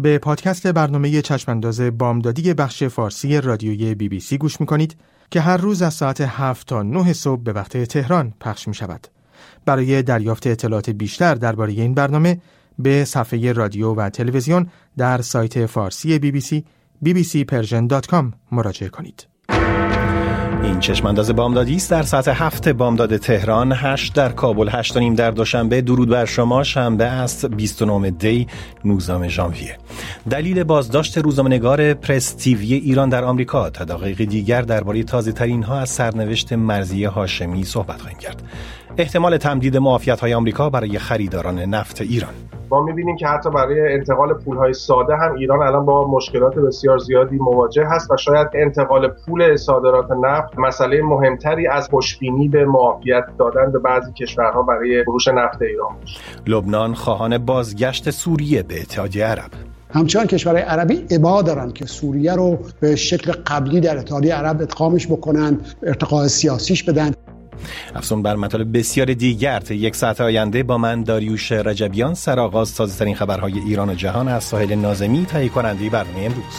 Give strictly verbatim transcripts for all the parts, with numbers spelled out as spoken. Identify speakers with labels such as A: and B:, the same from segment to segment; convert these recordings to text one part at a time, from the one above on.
A: به پادکست برنامه چشمانداز بامدادی بخش فارسی رادیوی بی بی سی گوش می‌کنید که هر روز از ساعت هفت تا نه صبح به وقت تهران پخش می‌شود. برای دریافت اطلاعات بیشتر درباره این برنامه به صفحه رادیو و تلویزیون در سایت فارسی بی بی سی بی بی سی پرژن دات کام مراجعه کنید.
B: این چشمانداز بامدادی است در ساعت هفت بامداد تهران، هشت در کابل، هشت و نیم در دوشنبه. درود بر شما. شنبه است بیست و نهم دی نوزدهم ژانویه. دلیل بازداشت روزنامه‌نگار پرس تیوی ایران در آمریکا. تا دقایق دیگر درباره تازه‌ترین ها از سرنوشت مرضیه هاشمی صحبت خواهیم کرد. احتمال تمدید معافیت‌های آمریکا برای خریداران نفت ایران.
C: ما می‌بینیم که حتی برای انتقال پول‌های ساده هم ایران الان با مشکلات بسیار زیادی مواجه هست و شاید انتقال پول صادرات نفت مسئله مهمتری از خوشبینی به معافیت دادن به بعضی کشورها برای فروش نفت ایران باشه.
B: لبنان خواهان بازگشت سوریه به اتحادیه عرب.
D: همچنان کشورهای عربی ابا دارن که سوریه رو به شکل قبلی در اتحادیه عرب ادغامش بکنند، ارتقاء سیاسیش بدن.
B: افزون بر مطالب بسیار دیگر تا یک ساعت آینده با من داریوش رجبیان سرآغاز تازه‌ترین خبرهای ایران و جهان از ساحل ناظمی تهیه کننده برنامه امروز.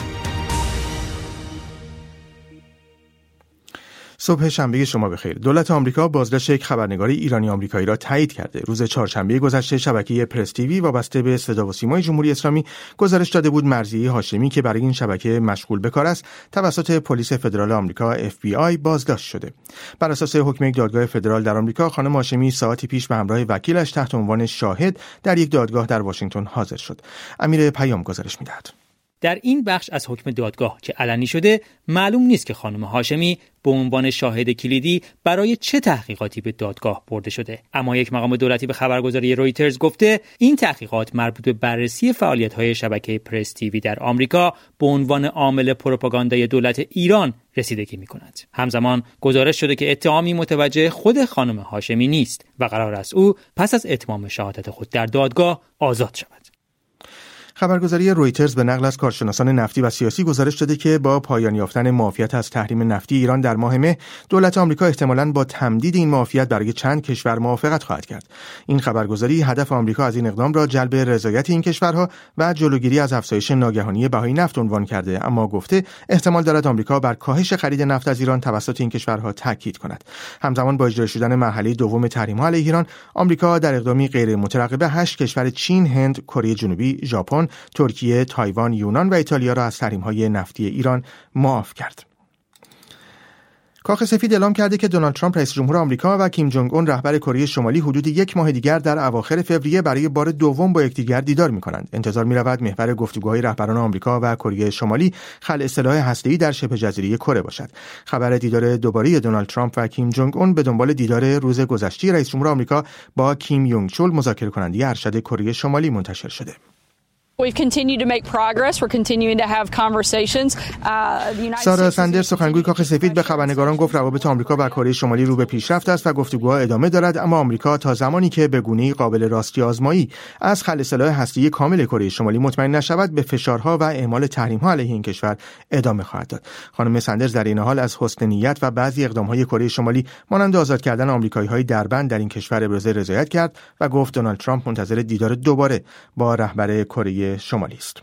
A: صبح شنبه شما بخیر. دولت آمریکا بازداشت یک خبرنگار ایرانی آمریکایی را تایید کرده. روز چهارشنبه گذشته شبکه پرس تیوی وابسته به صدا و سیمای جمهوری اسلامی گزارش داده بود مرضیه هاشمی که برای این شبکه مشغول به کار است توسط پلیس فدرال آمریکا اف بی آی بازداشت شده. بر اساس حکم یک دادگاه فدرال در آمریکا خانم هاشمی ساعتی پیش به همراه وکیلش تحت عنوان شاهد در یک دادگاه در واشنگتن حاضر شد. امیر پیام گزارش می‌دهد.
E: در این بخش از حکم دادگاه که علنی شده معلوم نیست که خانم هاشمی به عنوان شاهد کلیدی برای چه تحقیقاتی به دادگاه برده شده، اما یک مقام دولتی به خبرگزاری رویترز گفته این تحقیقات مربوط به بررسی فعالیت‌های شبکه پرس تیوی در آمریکا به عنوان عامل پروپاگاندای دولت ایران رسیدگی می‌کند. همزمان گزارش شده که اتهامی متوجه خود خانم هاشمی نیست و قرار است او پس از اتمام شهادت خود در دادگاه آزاد شود.
A: خبرگزاری رویترز به نقل از کارشناسان نفتی و سیاسی گزارش داده که با پایان یافتن معافیت از تحریم نفتی ایران در ماه مه، دولت آمریکا احتمالاً با تمدید این معافیت برای چند کشور موافقت خواهد کرد. این خبرگزاری هدف آمریکا از این اقدام را جلب رضایت این کشورها و جلوگیری از افزایش ناگهانی بهای نفت عنوان کرده، اما گفته احتمال دارد آمریکا بر کاهش خرید نفت از ایران توسط این کشورها تاکید کند. همزمان با اجرا شدن مرحله دوم تحریم‌ها علیه ایران، آمریکا در اقدامی غیر مترقبه هشت کشور چین، هند، کره جنوبی، ژاپن، ترکیه، تایوان، یونان و ایتالیا را از تحریم‌های نفتی ایران معاف کرد. کاخ سفید اعلام کرده که دونالد ترامپ رئیس جمهور آمریکا و کیم جونگ اون رهبر کره شمالی حدود یک ماه دیگر در اواخر فوریه برای بار دوم با یکدیگر دیدار می‌کنند. انتظار می‌رود محور گفتگوهای رهبران آمریکا و کره شمالی خلع سلاح هسته‌ای در شبه جزیره کره باشد. خبر دیدار دوباره دونالد ترامپ و کیم جونگ اون به دنبال دیدار روز گذشته رئیس جمهور آمریکا با کیم یونگ چول مذاکره کننده ارشد کره شمالی منتشر شده.
F: We've continued to make progress. We're continuing to have conversations.
A: سارا سندرز سخنگوی کاخ سفید به خبرنگاران گفت روابط آمریکا و کره شمالی رو به پیشرفت است و گفتگوها ادامه دارد، اما آمریکا تا زمانی که به گونه‌ای قابل راستی آزمایی از خلع سلاح هسته‌ای کامل کره شمالی مطمئن نشود به فشارها و اعمال تحریم‌ها علیه این کشور ادامه خواهد داد. خانم سندرز در این حال از حسن نیت و بعضی اقدام‌های کره شمالی مانند آزاد کردن آمریکایی‌های دربند در این کشور ابراز رضایت کرد و گفت دونالد ترامپ منتظر دیدار دوباره با رهبر کره شمالی است.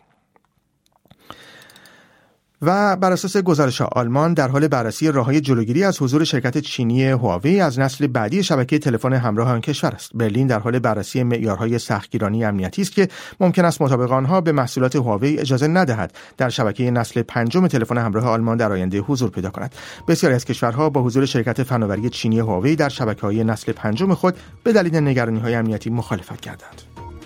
A: و بر اساس گزارش‌ها آلمان در حال بررسی راه‌های جلوگیری از حضور شرکت چینی هواوی از نسل بعدی شبکه تلفن همراه آن کشور است. برلین در حال بررسی معیارهای سختگیرانه امنیتی است که ممکن است مطابق آنها به محصولات هواوی اجازه ندهد در شبکه نسل پنجم تلفن همراه آلمان در آینده حضور پیدا کند. بسیاری از کشورها با حضور شرکت فناوری چینی هواوی در شبکه‌های نسل پنجم خود به دلیل نگرانی‌های امنیتی مخالفت کردند.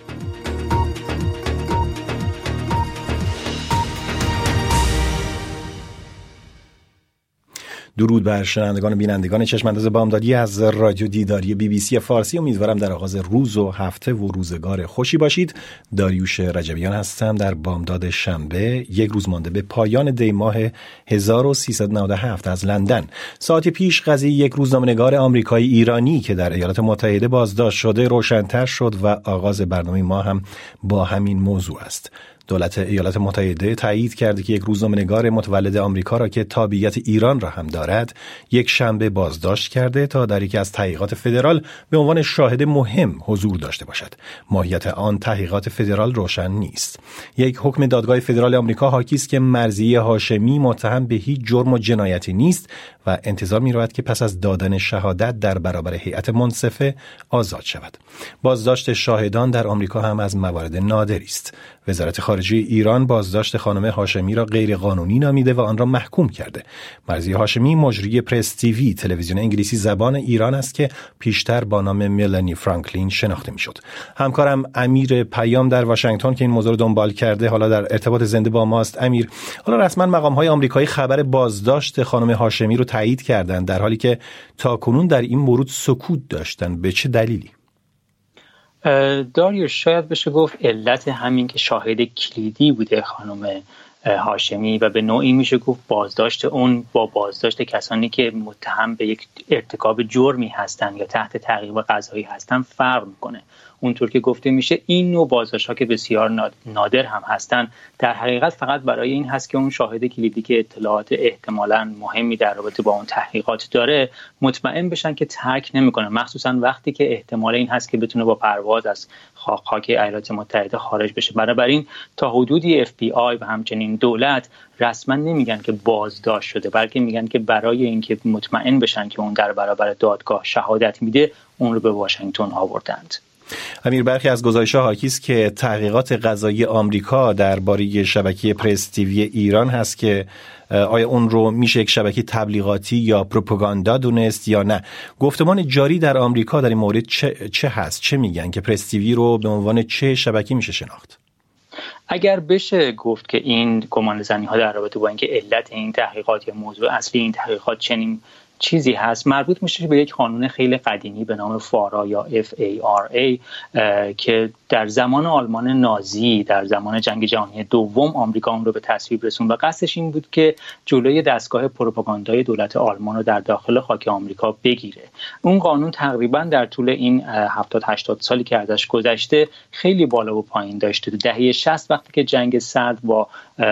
B: درود بر شنوندگان و بینندگان چشمانداز بامدادی از رادیو دیداری بی بی سی فارسی. امیدوارم در آغاز روز و هفته و روزگار خوشی باشید. داریوش رجبیان هستم در بامداد شنبه، یک روز مانده به پایان دی ماه هزار و سیصد و نود و هفت از لندن. ساعتی پیش قضیه یک روزنامه‌نگار آمریکایی ایرانی که در ایالات متحده بازداشت شده روشن‌تر شد و آغاز برنامه ما هم با همین موضوع است. دولت ایالات متحده تایید کرده که یک روزنامه‌نگار متولد آمریکا را که تابعیت ایران را هم دارد یک شنبه بازداشت کرده تا در یکی از تحقیقات فدرال به عنوان شاهد مهم حضور داشته باشد. ماهیت آن تحقیقات فدرال روشن نیست. یک حکم دادگاه فدرال آمریکا حاکی است که مرضیه هاشمی متهم به هیچ جرم و جنایتی نیست و انتظار می‌رود که پس از دادن شهادت در برابر هیئت منصفه آزاد شود. بازداشت شاهدان در آمریکا هم از موارد نادری است. وزارت خارجه ایران بازداشت خانم هاشمی را غیر قانونی نامیده و آن را محکوم کرده. مرضیه هاشمی مجری پرس تیوی تلویزیون انگلیسی زبان ایران است که پیشتر با نام ملانی فرانکلین شناخته می‌شد. همکارم امیر پیام در واشنگتن که این موضوع رو دنبال کرده حالا در ارتباط زنده با ماست. امیر، حالا رسما مقام‌های آمریکایی خبر بازداشت خانم هاشمی رو تایید کردند در حالی که تاکنون در این مورد سکوت داشتند. به چه دلیلی؟
E: داریوش، شاید بشه گفت علت همین که شاهد کلیدی بوده خانم هاشمی و به نوعی میشه گفت بازداشت اون با بازداشت کسانی که متهم به یک ارتکاب جرمی هستن یا تحت تعقیب قضایی هستن فرق میکنه. اونطور که گفته میشه این نوع بازداشت‌ها که بسیار نادر هم هستن در حقیقت فقط برای این هست که اون شاهد کلیدی که اطلاعات احتمالاً مهمی در رابطه با اون تحقیقات داره مطمئن بشن که ترک نمیکنه، مخصوصا وقتی که احتمال این هست که بتونه با پرواز از خاک ایالات متحده خارج بشه. بنابراین تا حدودی اف بی آی و همچنین دولت رسما نمیگن که بازداشت شده، بلکه میگن که برای اینکه مطمئن بشن که اون در برابر دادگاه شهادت میده اون رو به واشنگتن آوردند.
B: امیر، برخی از گزارش‌ها حاکی است که تحقیقات قضایی آمریکا درباره شبکه پرس تیوی ایران هست که آیا اون رو میشه یک شبکه تبلیغاتی یا پروپاگاندا دونست یا نه. گفتمان جاری در آمریکا در این مورد چه, چه هست؟ چه میگن که پرس تیوی رو به عنوان چه شبکه میشه شناخت؟
E: اگر بشه گفت که این گمانه‌زنی‌ها در رابطه با اینکه علت این تحقیقات یا موضوع اصلی این تحقیقات چنین چیزی هست مربوط میشه به یک قانون خیلی قدیمی به نام فارا یا اف ای آر ای که در زمان آلمان نازی در زمان جنگ جهانی دوم آمریکا اون رو به تصویب رسوند و قصدش این بود که جلوی دستگاه پروپاگاندای دولت آلمان رو در داخل خاک آمریکا بگیره. اون قانون تقریبا در طول این هفتاد هشتاد سالی که ازش گذشته خیلی بالا و پایین داشته. دهه شصت وقتی که جنگ سرد با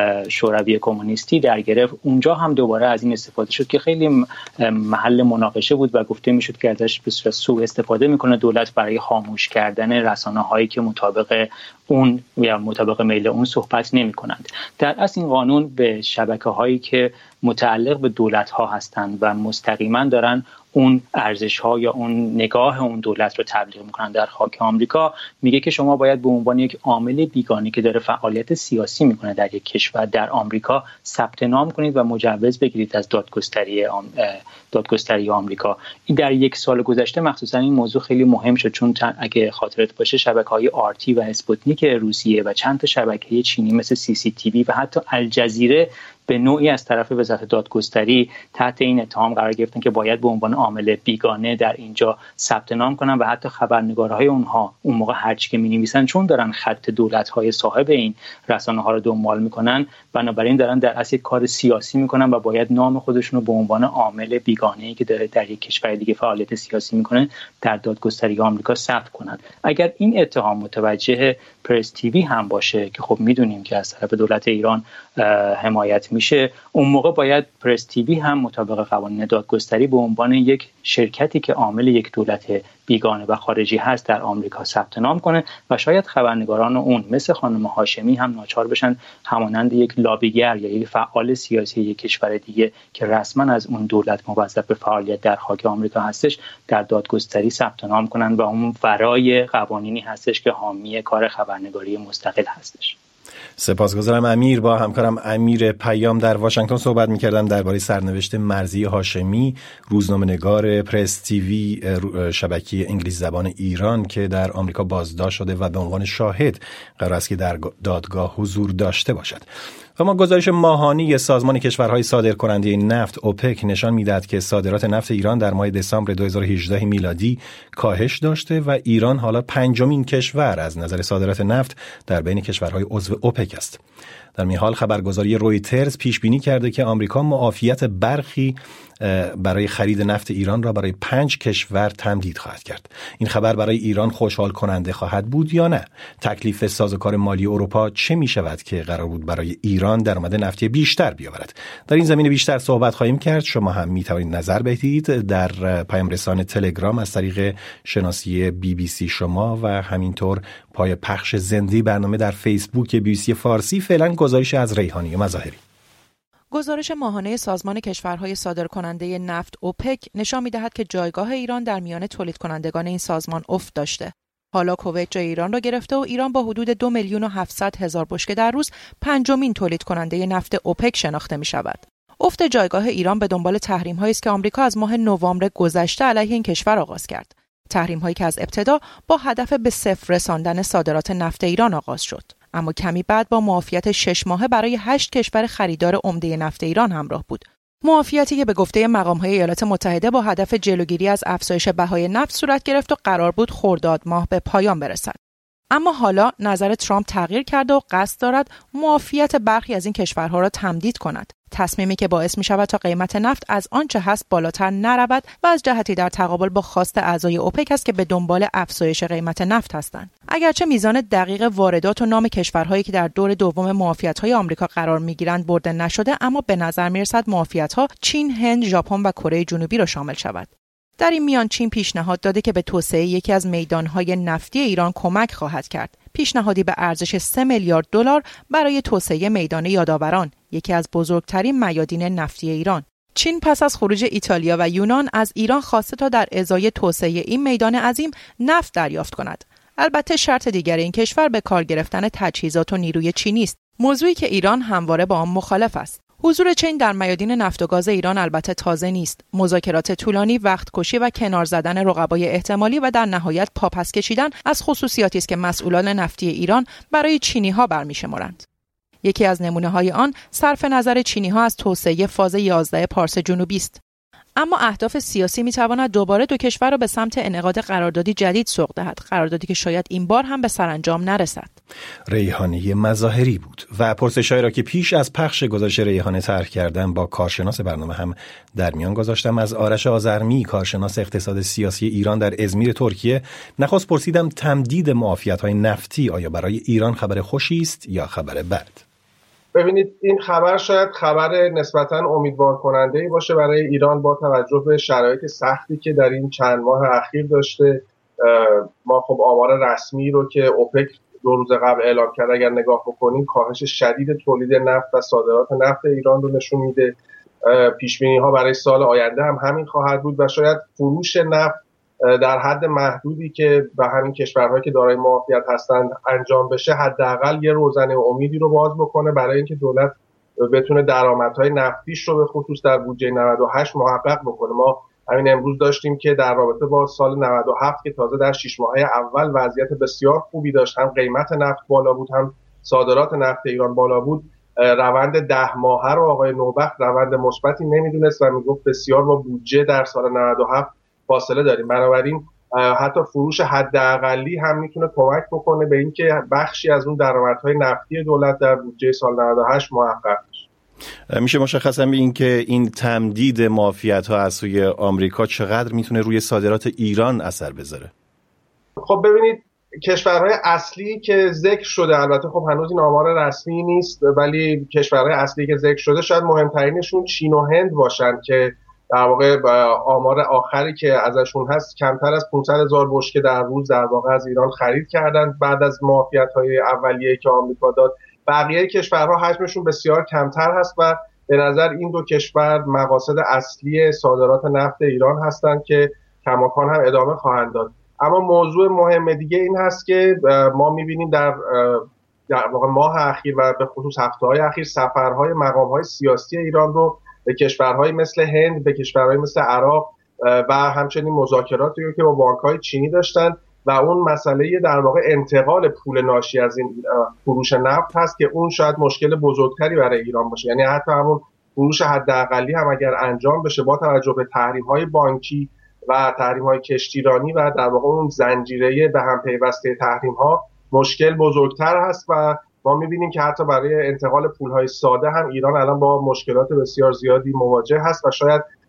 E: شوروی کمونیستی در گرفت اونجا هم دوباره از این استفاده شد که خیلی محل مناقشه بود و گفته میشد که ازش به صورت سوء استفاده میکنه دولت برای خاموش کردن رسانه‌هایی که مطابق اون یا مطابق میل اون صحبت نمی‌کنند. در اصل این قانون به شبکه‌هایی که متعلق به دولت‌ها هستند و مستقیما دارن اون ارزش‌ها یا اون نگاه اون دولت رو تبلیغ می‌کنن در خاک آمریکا میگه که شما باید به عنوان یک عامل بیگانه که داره فعالیت سیاسی می‌کنه در یک کشور در آمریکا ثبت نام کنید و مجوز بگیرید از دادگستری آم... دادگستری آمریکا. این در یک سال گذشته مخصوصا این موضوع خیلی مهم شد چون اگه خاطرت باشه شبکه‌های آرتی و اسپوتنیک روسیه و چند تا شبکه چینی مثل سی سی تی وی و حتی الجزیره به نوعی از طرف وزارت دادگستری تحت این اتهام قرار گرفتن که باید به عنوان عامل بیگانه در اینجا ثبت نام کنن و حتی خبرنگارهای اونها اون موقع هرچی که می‌نویسن چون دارن خط دولت‌های صاحب این رسانه‌ها رو دنبال می‌کنن بنابراین دارن در اصل کار سیاسی می‌کنن و باید نام خودشون رو به عنوان عامل بیگانه‌ای که داره در یک کشور دیگه فعالیت سیاسی می‌کنه در دادگستری آمریکا ثبت کنن. اگر این اتهام متوجه پرس تیوی هم باشه که خب می‌دونیم که از طرف دولت ایران حمایت میشه اون موقع باید پرس تیوی هم مطابق قوانین دادگستری به عنوان یک شرکتی که عامل یک دولت بیگانه و خارجی هست در آمریکا ثبت نام کنه و شاید خبرنگاران اون مثل خانم هاشمی هم ناچار بشن همانند یک لابیگر یا یک فعال سیاسی یک کشور دیگه که رسما از اون دولت موظف به فعالیت در خاک آمریکا هستش در دادگستری ثبت نام کنن و اون ورای قوانینی هستش که حامی کار خبرنگاری مستقل هستش.
B: سپاسگزارم امیر. با همکارم امیر پیام در واشنگتن صحبت می‌کردم درباره سرنوشت مرضیه هاشمی، روزنامه‌نگار پرس تیوی شبکه انگلیسی زبان ایران که در آمریکا بازداشت شده و به عنوان شاهد قرار است که در دادگاه حضور داشته باشد. و ما گزارش ماهانی سازمان کشورهای صادرکننده نفت اوپک نشان می‌دهد که صادرات نفت ایران در ماه دسامبر دو هزار و هجده میلادی کاهش داشته و ایران حالا پنجمین کشور از نظر صادرات نفت در بین کشورهای عضو اوپک است. در این حال خبرگزاری رویترز پیش بینی کرده که آمریکا معافیت برخی برای خرید نفت ایران را برای پنج کشور تمدید خواهد کرد. این خبر برای ایران خوشحال کننده خواهد بود یا نه؟ تکلیف سازوکار مالی اروپا چه می شود که قرار بود برای ایران درآمد نفتی بیشتر بیاورد؟ در این زمینه بیشتر صحبت خواهیم کرد. شما هم می توانید نظر بدهید در پیام رسان تلگرام از طریق شناسی بی بی سی شما و همینطور پای پخش زنده برنامه در فیسبوک بی بی سی فارسی. فعلا گزارش از ریحانی مظاهری.
G: گزارش ماهانه سازمان کشورهای صادرکننده نفت اوپک نشان می‌دهد که جایگاه ایران در میان تولید کنندگان این سازمان افت داشته. حالا کویت جای ایران را گرفته و ایران با حدود دو میلیون و هفتصد هزار بشکه در روز پنجمین تولید کننده نفت اوپک شناخته می‌شود. افت جایگاه ایران به دنبال تحریم‌هایی است که آمریکا از ماه نوامبر گذشته علیه این کشور آغاز کرد. تحریم‌هایی که از ابتدا با هدف به صفر رساندن صادرات نفت ایران آغاز شد، اما کمی بعد با معافیت شش ماهه برای هشت کشور خریدار عمده نفت ایران همراه بود. معافیتی که به گفته مقام‌های ایالات متحده با هدف جلوگیری از افزایش بهای نفت صورت گرفت و قرار بود خرداد ماه به پایان برسد. اما حالا نظر ترامپ تغییر کرده و قصد دارد معافیت برخی از این کشورها را تمدید کند. تصمیمی که باعث می شود تا قیمت نفت از آنچه هست بالاتر نرود و از جهتی در تقابل با خواست اعضای اوپک است که به دنبال افزایش قیمت نفت هستند. اگرچه میزان دقیق واردات و نام کشورهایی که در دور دوم معافیت‌های آمریکا قرار می‌گیرند برده نشده، اما به نظر می‌رسد معافیت‌ها چین، هند، ژاپن و کره جنوبی را شامل شود. در این میان چین پیشنهاد داده که به توسعه یکی از میدانهای نفتی ایران کمک خواهد کرد. پیشنهادی به ارزش سه میلیارد دلار برای توسعه میدان یادآوران، یکی از بزرگترین میادین نفتی ایران. چین پس از خروج ایتالیا و یونان از ایران خواسته تا در ازای توسعه این میدان عظیم نفت دریافت کند. البته شرط دیگر این کشور به کار گرفتن تجهیزات و نیروی چینی است، موضوعی که ایران همواره با آن مخالف است. حضور چین در میادین نفت و گاز ایران البته تازه نیست. مذاکرات طولانی، وقت کشی و کنار زدن رقبای احتمالی و در نهایت پاپس کشیدن از خصوصیاتی است که مسئولان نفتی ایران برای چینی‌ها برمی‌شمارند. یکی از نمونه‌های آن صرف نظر چینی‌ها از توسعه فاز یازده پارس جنوبی است. اما اهداف سیاسی می‌تواند دوباره دو کشور را به سمت انعقاد قراردادی جدید سوق دهد، قراردادی که شاید این بار هم به سرانجام نرسد.
B: ریحانه مظاهری بود و پرسش‌هایی را که پیش از پخش گزارش ریحانه طرح کردم با کارشناس برنامه هم در میان گذاشتم. از آرش آذرمی، کارشناس اقتصاد سیاسی ایران در ازمیر ترکیه، نخست پرسیدم تمدید معافیت‌های نفتی آیا برای ایران خبر خوشی است یا خبر بد؟
C: ببینید، این خبر شاید خبر نسبتاً امیدوار کننده‌ای باشه برای ایران با توجه به شرایط سختی که در این چند ماه اخیر داشته. ما خب آمار رسمی رو که اوپک دو روز قبل اعلام کرد اگر نگاه بکنیم، کاهش شدید تولید نفت و صادرات نفت ایران رو نشون میده. پیش‌بینی‌ها برای سال آینده هم همین خواهد بود و شاید فروش نفت در حد محدودی که به همین کشورهایی که دارای معافیت هستند انجام بشه، حداقل یه روزنه امیدی رو باز بکنه برای اینکه دولت بتونه درآمدهای نفتیش رو به خصوص در بودجه نود و هشت محقق بکنه. ما همین امروز داشتیم که در رابطه با سال نود و هفت که تازه در شش ماهه اول وضعیت بسیار خوبی داشت، هم قیمت نفت بالا بود هم صادرات نفت ایران بالا بود، روند ده ماهه رو آقای نوبخت روند مثبتی نمیدونست و میگفت بسیار با بودجه در سال نود و هفت فاصله داریم. بنابراین حتی فروش حداقلی هم میتونه کمک بکنه به اینکه بخشی از اون درآمدهای نفتی دولت در بودجه سال نود و هشت محقق بشه.
B: میشه مشخصا به این که این تمدید معافیت‌ها از سوی آمریکا چقدر میتونه روی صادرات ایران اثر بذاره؟
C: خب ببینید، کشورهای اصلی که ذکر شده، البته خب هنوز این آمار رسمی نیست، ولی کشورهای اصلی که ذکر شده شاید مهمترینشون چین و هند باشن که در واقع آمار آخری که ازشون هست کمتر از پانصد هزار بشکه در روز در واقع از ایران خرید کردند بعد از معافیت‌های اولیه‌ای که آمریکا داد. بقیه کشورها حجمشون بسیار کمتر هست و به نظر این دو کشور مقاصد اصلی صادرات نفت ایران هستند که کماکان هم ادامه خواهند داد. اما موضوع مهم دیگه این هست که ما می‌بینیم در در واقع ماه اخیر و به خصوص هفته‌های اخیر سفرهای مقام‌های سیاسی ایران رو به کشورهای مثل هند، به کشورهای مثل عراق و همچنین مذاکراتی که با بانک‌های چینی داشتن و اون مسئله در واقع انتقال پول ناشی از این فروش نفت هست که اون شاید مشکل بزرگتری برای ایران باشه. یعنی حتی همون فروش حداقلی هم اگر انجام بشه با توجه به تحریم‌های بانکی و تحریم‌های کشتیرانی و در واقع اون زنجیره به هم پیوسته تحریم‌ها، مشکل بزرگتر هست و ما می‌بینیم که حتی برای انتقال پول‌های ساده هم ایران الان با مشکلات بسیار زیادی مواجه هست و شاید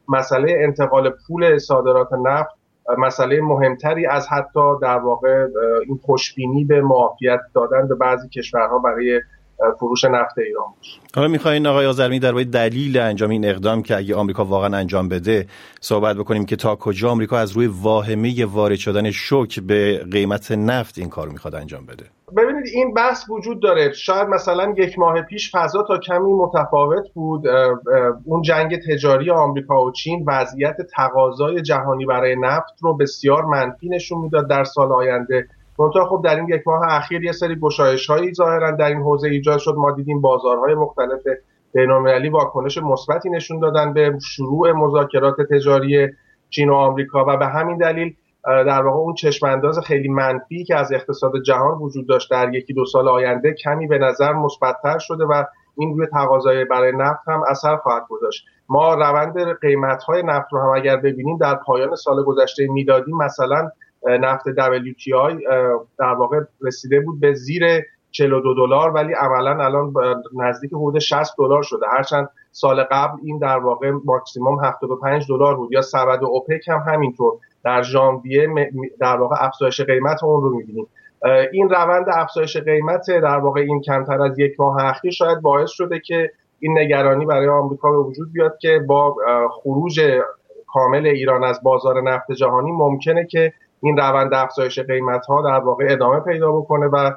C: مسئله انتقال پول صادرات نفت مسئله مهمتری از حتی در واقع این خوشبینی به معافیت دادن به بعضی کشورها برای فروش نفت ایران باشه.
B: حالا می‌خواین آقای آذرمی درباره دلیل انجام این اقدام که اگه آمریکا واقعا انجام بده صحبت بکنیم که تا کجا آمریکا از روی واهمه وارد شدن شوک به قیمت نفت این کارو می‌خواد انجام بده؟
C: ببینید این بحث وجود داره. شاید مثلا یک ماه پیش فضا تا کمی متفاوت بود. اون جنگ تجاری آمریکا و چین وضعیت تقاضای جهانی برای نفت رو بسیار منفی نشون میداد در سال آینده. منتها خب در این یک ماه اخیر یه سری گشایش‌هایی ظاهراً در این حوزه ایجاد شد. ما دیدیم بازارهای مختلف بین‌المللی واکنش مثبتی نشون دادن به شروع مذاکرات تجاری چین و آمریکا و به همین دلیل در واقع اون چشم‌انداز خیلی منفی که از اقتصاد جهان وجود داشت در یکی دو سال آینده کمی به نظر مثبت‌تر شده و این روی تقاضای برای نفت هم اثر خواهد گذاشت. ما روند قیمت‌های نفت رو هم اگر ببینیم در پایان سال گذشته میلادی مثلا نفت دبلیو تی آی در واقع رسیده بود به زیر چهل و دو دلار ولی عملاً الان نزدیک حدود شصت دلار شده، هرچند سال قبل این در واقع ماکسیمم هفتاد و پنج دلار بود. یا سبد اوپک هم همینطور در ژانویه در واقع افزایش قیمت اون رو می‌بینیم. این روند افزایش قیمت در واقع این کمتر از یک ماه اخیر شاید باعث شده که این نگرانی برای آمریکا به وجود بیاد که با خروج کامل ایران از بازار نفت جهانی ممکنه که این روند افزایش قیمت‌ها در واقع ادامه پیدا بکنه و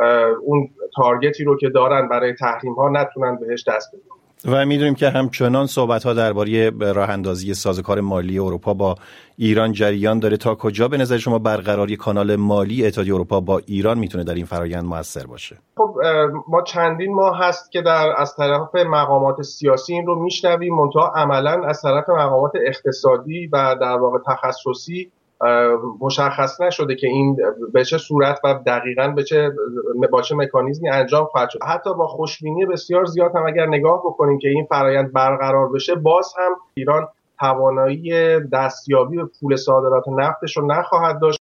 C: اون تارگتی رو که دارن برای تحریم‌ها نتونن بهش دست بیارن.
B: و می‌دونیم که همچنان صحبت‌ها درباره راه‌اندازی سازوکار مالی اروپا با ایران جریان داره. تا کجا به نظر شما برقراری کانال مالی اتحادیه اروپا با ایران میتونه در این فرآیند موثر باشه؟
C: خب ما چندین ماه هست که در از طرف مقامات سیاسی این رو میشنویم، منتها عملاً از طرف مقامات اقتصادی و در واقع تخصصی مشخص نشده که این به چه صورت و دقیقاً به چه با چه مکانیزمی انجام خواهد شد. حتی با خوشبینی بسیار زیاد هم اگر نگاه بکنیم که این فرآیند برقرار بشه، باز هم ایران توانایی دستیابی به پول صادرات نفتش رو نخواهد داشت.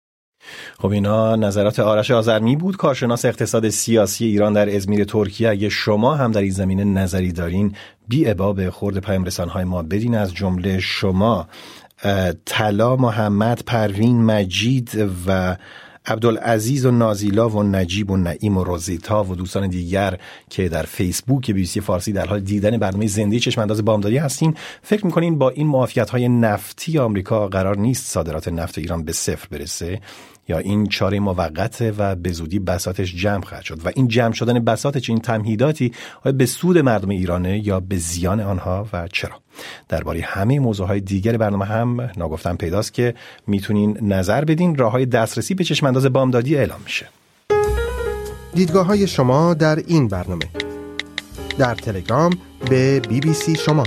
B: خب اینا نظرات آرش آذرمی بود، کارشناس اقتصاد سیاسی ایران در ازمیر ترکیه. اگه شما هم در این زمینه نظری دارین بی ابا به خورد پیام رسان‌های ما بدین. از جمله شما طلا، محمد، پروین، مجید و عبدالعزیز و نازیلا و نجیب و نعیم و روزیتا و دوستان دیگر که در فیسبوک بی بی سی فارسی در حال دیدن برنامه زنده چشم انداز بامدادی هستین، فکر میکنین با این معافیت‌های نفتی آمریکا قرار نیست صادرات نفت ایران به صفر برسه یا این چاره موقته و به زودی بساطش جمع خواهد شد؟ و این جمع شدن بساط چنین تمهیداتی آیا به سود مردم ایرانه یا به زیان آنها و چرا؟ درباره همه موضوعهای دیگر برنامه هم ناگفتم پیداست که میتونین نظر بدین. راههای دسترسی به چشم انداز بامدادی اعلام میشه.
A: دیدگاه‌های شما در این برنامه در تلگرام به بی بی سی شما،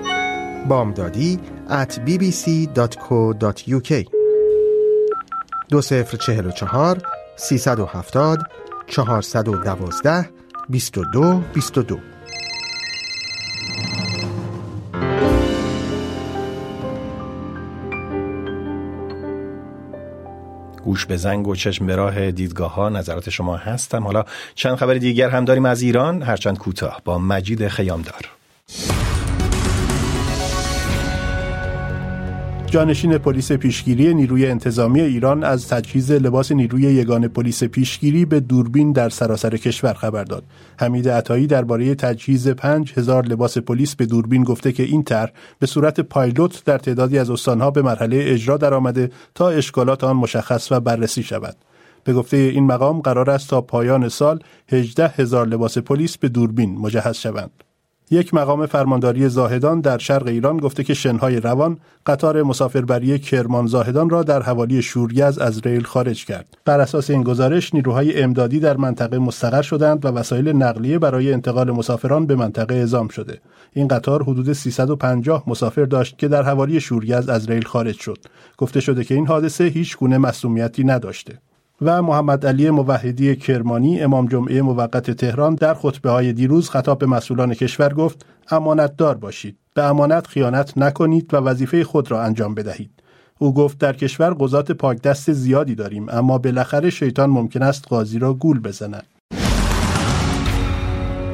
A: بامدادی ات بی بی سی دات کو دات یو کی، دو صفر چهل و چهار سیصد و هفتاد چهارصد و دوازده بیست و دو بیست و دو.
B: گوش به زنگ و چشم به راه دیدگاه ها نظرات شما هستم. حالا چند خبر دیگر هم داریم از ایران، هرچند کوتاه، با مجید خیامدار.
H: جانشین پلیس پیشگیری نیروی انتظامی ایران از تجهیز لباس نیروی یگان پلیس پیشگیری به دوربین در سراسر کشور خبر داد. حمید عطایی درباره تجهیز پنج هزار لباس پلیس به دوربین گفته که این طرح به صورت پایلوت در تعدادی از استانها به مرحله اجرا درآمده تا اشکالات آن مشخص و بررسی شود. به گفته این مقام قرار است تا پایان سال هجده هزار لباس پلیس به دوربین مجهز شوند. یک مقام فرمانداری زاهدان در شرق ایران گفته که شنهای روان قطار مسافربری کرمان زاهدان را در حوالی شوریز از ریل خارج کرد. بر اساس این گزارش نیروهای امدادی در منطقه مستقر شدند و وسایل نقلیه برای انتقال مسافران به منطقه اعزام شده. این قطار حدود سیصد و پنجاه مسافر داشت که در حوالی شوریز از ریل خارج شد. گفته شده که این حادثه هیچ گونه مسئولیتی نداشته. و محمد علی موحدی کرمانی امام جمعه موقت تهران در خطبه‌های دیروز خطاب به مسئولان کشور گفت امانتدار باشید، به امانت خیانت نکنید و وظیفه خود را انجام بدهید. او گفت در کشور قضات پاک دست زیادی داریم، اما بالاخره شیطان ممکن است قاضی را گول بزند.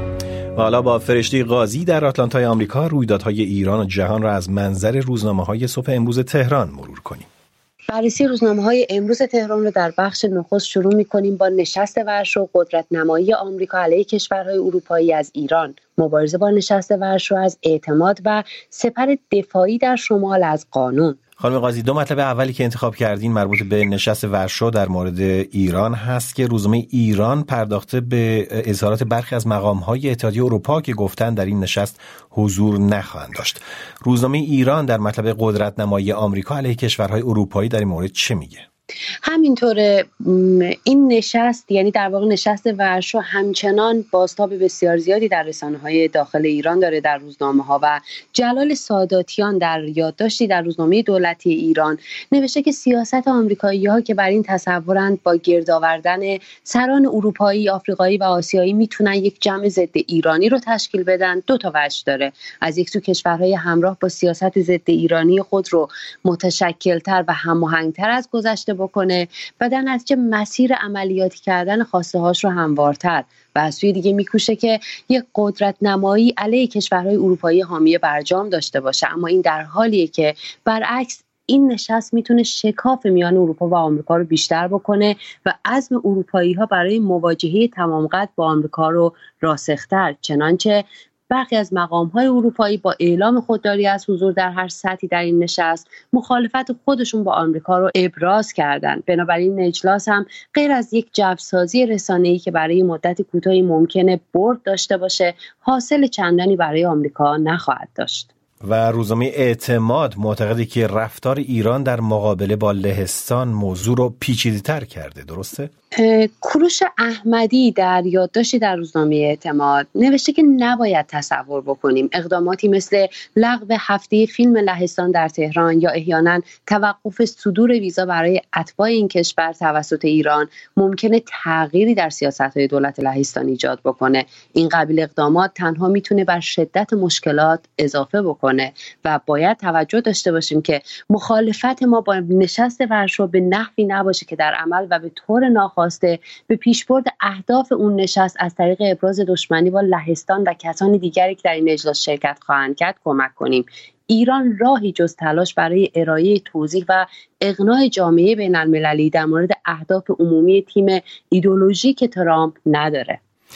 B: و حالا با فرشته قاضی در آتلانتای آمریکا رویدادهای ایران و جهان را از منظر روزنامه‌های صبح امروز تهران مرور کنیم.
I: بررسی روزنامه‌های امروز تهران رو در بخش نخست شروع می‌کنیم با نشست ورشو، قدرت نمایی آمریکا علیه کشورهای اروپایی از ایران، مبارزه با نشست ورشو از اعتماد و سپر دفاعی در شمال از قانون.
B: خانم قاضی، دو مطلب اولی که انتخاب کردین مربوط به نشست ورشو در مورد ایران هست که روزنامه ایران پرداخته به اظهارات برخی از مقام‌های اتحادیه اروپا که گفتن در این نشست حضور نخواهند داشت. روزنامه ایران در مطلب قدرت نمایی آمریکا علیه کشورهای اروپایی در این مورد چه میگه؟
I: همینطوره. این نشست، یعنی در واقع نشست ورشو، همچنان بازتاب بسیار زیادی در رسانه‌های داخل ایران داره، در روزنامه‌ها. و جلال ساداتیان در یادداشتی در روزنامه دولتی ایران نوشته که سیاست آمریکایی‌ها که بر این تصورند با گرد آوردن سران اروپایی، آفریقایی و آسیایی میتونن یک جمع ضد ایرانی رو تشکیل بدن، دو تا وجه داره. از یک سو کشورهای همراه با سیاست ضد ایرانی خود رو متشکل‌تر و هماهنگ‌تر از گذشته بکنه و در نتیجه مسیر عملیاتی کردن خواسته هاش رو هموارتر، و از سوی دیگه میکوشه که یک قدرت نمایی علیه کشورهای اروپایی حامی برجام داشته باشه. اما این در حالیه که برعکس این نشست میتونه شکاف میان اروپا و آمریکا رو بیشتر بکنه و عزم اروپایی ها برای مواجهه تمام قد با آمریکا رو راسختر، چنانچه برخی از مقام‌های اروپایی با اعلام خودداری از حضور در هر سطحی در این نشست مخالفت خودشون با آمریکا رو ابراز کردند. بنابراین اجلاس هم غیر از یک جوسازی رسانه‌ای که برای مدت کوتاهی ممکنه برد داشته باشه، حاصل چندانی برای آمریکا نخواهد داشت.
B: و روزنامه اعتماد معتقده که رفتار ایران در مقابله با لهستان موضوع رو پیچیده‌تر کرده، درسته؟
I: کوروش احمدی در یادداشتی در روزنامه اعتماد نوشته که نباید تصور بکنیم اقداماتی مثل لغو هفته فیلم لهستان در تهران یا احیانا توقف صدور ویزا برای اتباع این کشور توسط ایران ممکنه تغییری در سیاست‌های دولت لهستان ایجاد بکنه. این قبیل اقدامات تنها میتونه بر شدت مشکلات اضافه بکنه و باید توجه داشته باشیم که مخالفت ما با نشست ورشو به نحوی نباشه که در عمل و به طور ناخواسته به پیشبرد اهداف اون نشست از طریق ابراز دشمنی با لهستان و کسانی دیگری که در این اجلاس شرکت خواهند کرد کمک کنیم. ایران راهی جز تلاش برای ارائه توضیح و اقناع جامعه بین المللی در مورد اهداف عمومی تیم ایدئولوژیک ترامپ نداره.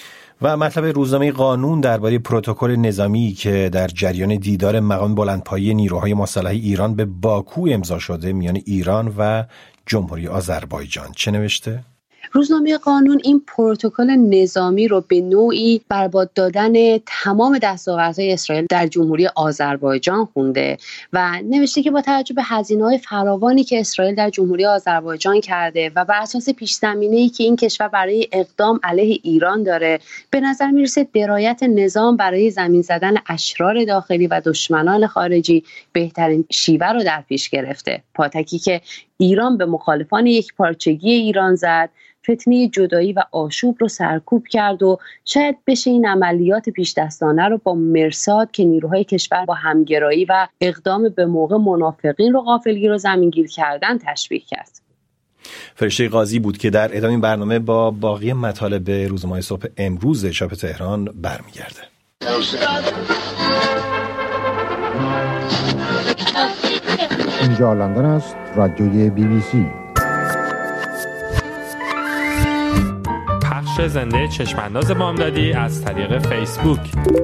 B: و مطلب روزنامه قانون درباره پروتکل نظامی که در جریان دیدار مقام بلندپایه نیروهای مسلح ایران به باکو امضا شده میان ایران و جمهوری آذربایجان چه نوشته؟
I: روزنامه قانون این پروتکل نظامی رو به نوعی برباد دادن تمام دستاوردهای اسرائیل در جمهوری آذربایجان خونده و نوشته که با توجه به هزینه‌های فراوانی که اسرائیل در جمهوری آذربایجان کرده و بر اساس پیش‌زمینه‌ای که این کشور برای اقدام علیه ایران داره، به نظر میرسه درایت نظام برای زمین زدن اشرار داخلی و دشمنان خارجی بهترین شیوه رو در پیش گرفته. پاتکی که ایران به مخالفان یک پارچگی ایران زد، فتنه جدایی و آشوب رو سرکوب کرد و شاید بشه این عملیات پیش دستانه رو با مرصاد که نیروهای کشور با همگرایی و اقدام به موقع منافقین رو غافلگیر و زمینگیر کردن تشبیه کرد.
B: فرشته قاضی بود که در ادامه برنامه با باقی مطالب روزنامه‌های صبح امروز چاپ تهران برمیگرده.
J: اینجا لندن است، رادیوی بی بی سی.
K: پخش زنده چشمانداز بامدادی از طریق فیسبوک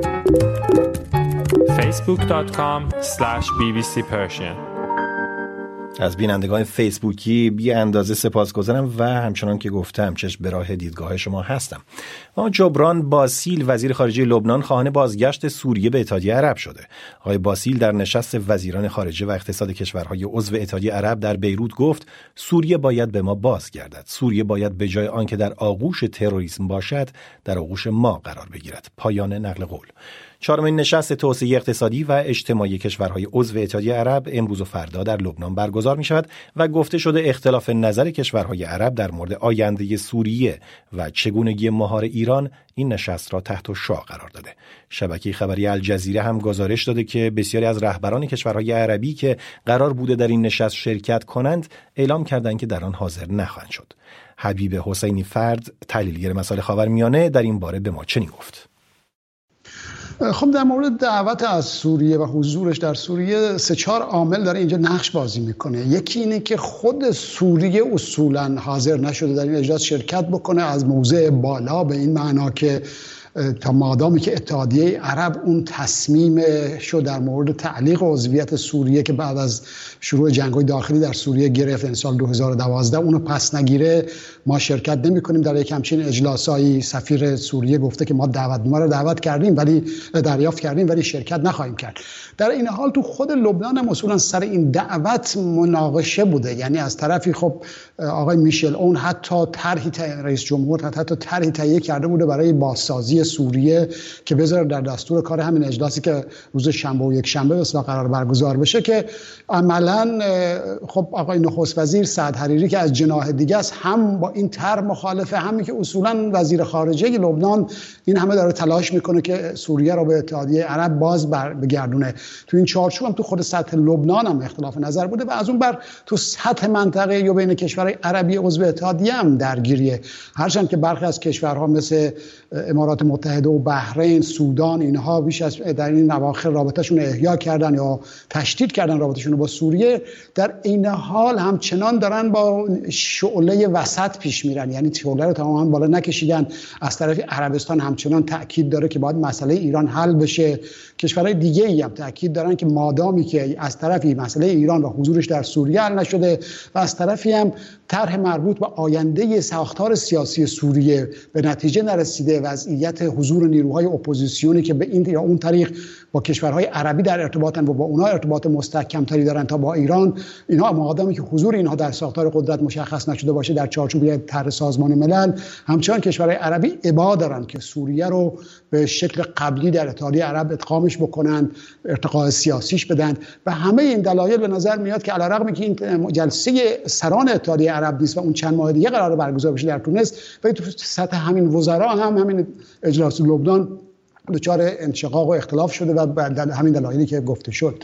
K: فیسبوک دات کام اسلش بی بی سی پرشین.
B: از بینندگان فیسبوکی بی اندازه سپاسگزارم و همچنان که گفتم چشم به راه دیدگاه شما هستم. اما جبران باسیل وزیر خارجه لبنان خواهان بازگشت سوریه به اتحادیه عرب شده. آقای باسیل در نشست وزیران خارجه و اقتصاد کشورهای عضو اتحادیه عرب در بیروت گفت سوریه باید به ما بازگردد. سوریه باید به جای آنکه در آغوش تروریسم باشد در آغوش ما قرار بگیرد. پایان نقل قول. چهارمین نشست توسعه اقتصادی و اجتماعی کشورهای عضو اتحادیه عرب امروز و فردا در لبنان برگزار می شود و گفته شده اختلاف نظر کشورهای عرب در مورد آینده سوریه و چگونگی مهار ایران این نشست را تحت شعاع قرار داده. شبکه خبری الجزیره هم گزارش داده که بسیاری از رهبران کشورهای عربی که قرار بوده در این نشست شرکت کنند اعلام کردند که در آن حاضر نخواهند شد. حبیب حسینی فرد، تحلیلگر مسائل خاورمیانه، در این باره به ما چنین گفت:
D: خب در مورد دعوت از سوریه و حضورش در سوریه سه چهار عامل داره اینجا نقش بازی میکنه. یکی اینه که خود سوریه اصولا حاضر نشده در این اجلاس شرکت بکنه، از موضع بالا، به این معنا که تا مادامی که اتحادیه عرب اون تصمیم شد در مورد تعلیق عضویت سوریه که بعد از شروع جنگ‌های داخلی در سوریه گرفت این سال دو هزار و دوازده اونو پس نگیره، ما شرکت نمی کنیم در یک همچین اجلاسایی. سفیر سوریه گفته که ما دعوت ما رو دعوت کردیم ولی دریافت کردیم ولی شرکت نخواهیم کرد. در این حال تو خود لبنان هم اصولا سر این دعوت مناقشه بوده، یعنی از طرفی خب آقای میشل اون حتی طرحی رئیس جمهور حتی طرحی تهیه کرده بوده برای بازسازی سوریه که بذاره در دستور کار همین اجلاسی که روز شنبه و یک شنبه به اصطلاح قرار برگزار بشه، که عملاً خب آقای نخست وزیر سعد حریری که از جناح دیگه است هم با این طرح مخالفه، همین که اصولاً وزیر خارجه لبنان این همه داره تلاش میکنه که سوریه رو به اتحادیه عرب باز بگردونه. تو این چارچوب هم تو خود سطح لبنان هم اختلاف نظر بوده و از اون بر تو سطح منطقه یا بین کشورهای عربی عضو اتحادیه هم درگیریه، هرچند که برخی از کشورها مثل امارات متحده و بحرین، سودان، اینها بیش از در این اواخر رابطه‌شون احیا کردن یا تشدید کردن رابطه‌شون با سوریه. در این حال همچنان دارن با شعله وسط پیش میرن، یعنی شعله رو تماما بالا نکشیدن. از طرف عربستان همچنان تاکید داره که باید مسئله ایران حل بشه. کشورهای دیگه ای هم تاکید دارن که مادامی که از طرفی مسئله ایران و حضورش در سوریه حل نشده و از طرفی هم طرح مربوط به آینده ساختار سیاسی سوریه به نتیجه نرسیده، وضعیت حضور نیروهای اپوزیسیونی که به این یا اون طریق با کشورهای عربی در ارتباطن و با اونها ارتباط مستحکم‌تری دارن تا با ایران، اینها مادامی که حضور اینها در ساختار قدرت مشخص نشده باشه در چارچوب طرح سازمان ملل، همچنان کشورهای عربی ابا دارن که سوریه رو به شکل قبلی در اتحادیه عرب ادغامش بکنند، ارتقاء سیاسیش بدن. و همه این دلایل به نظر میاد که علیرغم اینکه این جلسه سران اتحادیه عرب نیست و اون چند ماه دیگه قرار برگزار بشه در تونس، ولی تو سطح همین وزرا هم همین اجلاس لبنان دچار انشقاق و اختلاف شده و به همین دلایلی که گفته شد.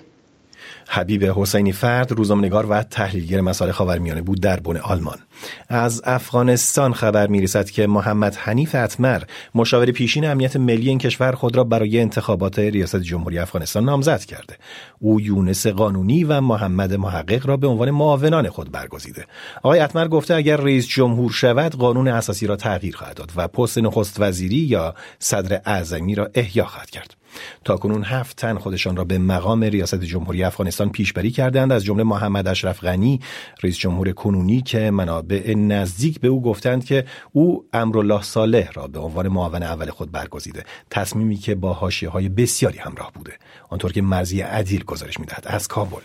B: حبیب حسینی فرد، روزنامه‌نگار و تحلیلگر مسائل خاورمیانه بود در بن آلمان. از افغانستان خبر می‌رسد که محمد حنیف اتمر، مشاور پیشین امنیت ملی این کشور، خود را برای انتخابات ریاست جمهوری افغانستان نامزد کرده. او یونس قانونی و محمد محقق را به عنوان معاونان خود برگزیده. آقای اتمر گفته اگر رئیس جمهور شود قانون اساسی را تغییر خواهد داد و پست نخست وزیری یا صدر اعظمی را احیا خواهد کرد. تاکنون هفت تن خودشان را به مقام ریاست جمهوری افغانستان پیشبری کردند، از جمله محمد اشرف غنی، رئیس جمهور کنونی که منابع نزدیک به او گفتند که او امرالله صالح را به عنوان معاون اول خود برگزیده، تصمیمی که با حاشیه‌های بسیاری همراه بوده، آنطور که مرضی عدیل گزارش می‌دهد از کابل.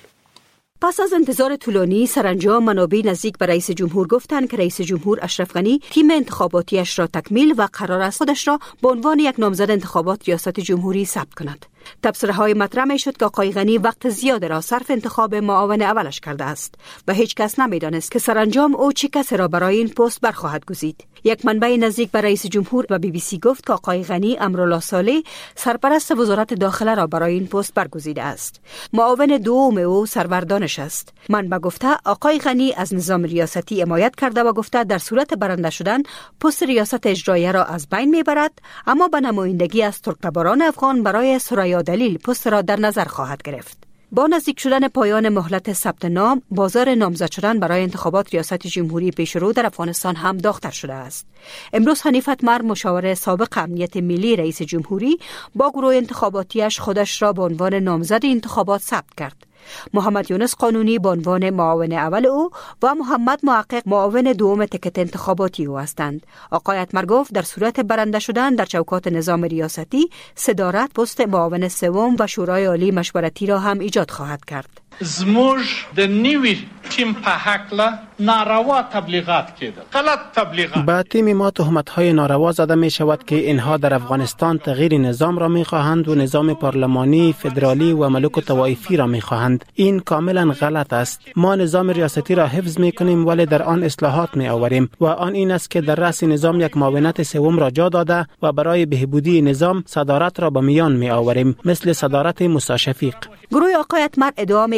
L: پس از انتظار طولانی سرانجام منابع نزدیک به رئیس جمهور گفتند که رئیس جمهور اشرف غنی تیم انتخاباتیش را تکمیل و قرار است خودش را به عنوان یک نامزد انتخابات ریاست جمهوری ثبت کند. تبصره‌های مطرح می‌شد که آقای غنی وقت زیاد را صرف انتخاب معاون اولش کرده است و هیچ کس نمی‌دانست که سرانجام او چه کسی را برای این پست برخواهد گزید. یک منبع نزدیک به رئیس جمهور و بی بی سی گفت که آقای غنی امرالله صالح سرپرست وزارت داخله را برای این پست برگزیده است. معاون دوم او سروردانش است. منبع گفته آقای غنی از نظام ریاستی حمایت کرده و گفته در صورت برنده شدن پست ریاست اجراییه را از بین میبرد، اما به نمایندگی از ترکتباران افغان برای سرای دلیل پست را در نظر خواهد گرفت. با نزدیک شدن پایان مهلت ثبت نام، بازار نامزد شدن برای انتخابات ریاست جمهوری پیشرو در افغانستان هم داغ‌تر شده است. امروز حنیف اتمر، مشاور سابق امنیت ملی رئیس جمهوری، با گروه انتخاباتیش خودش را به عنوان نامزد انتخابات ثبت کرد. محمد یونس قانونی به عنوان معاون اول او و محمد محقق معاون دوم تکت انتخاباتی او هستند. آقای اتمر گفت در صورت برنده شدن در چوکات نظام ریاستی، صدارت پست معاون سوم و شورای عالی مشورتی را هم ایجاد خواهد کرد.
M: زموږ د نیوی تیم په هکله ناروا تبلیغات کېدل، غلط تبلیغات.
N: با تیم ما تهمت‌های ناروا زده می شود که اینها در افغانستان تغییر نظام را می خواهند و نظام پارلمانی، فدرالی و ملوک و طوایفی را می خواهند. این کاملا غلط است. ما نظام ریاستی را حفظ می کنیم ولی در آن اصلاحات می آوریم و آن این است که در رأس نظام یک معاونت سوم را جا داده و برای بهبودی نظام صدارت را به میان می آوریم، مثل صدارت موسی شفیق.
L: گروه آقای اتمر ادعا می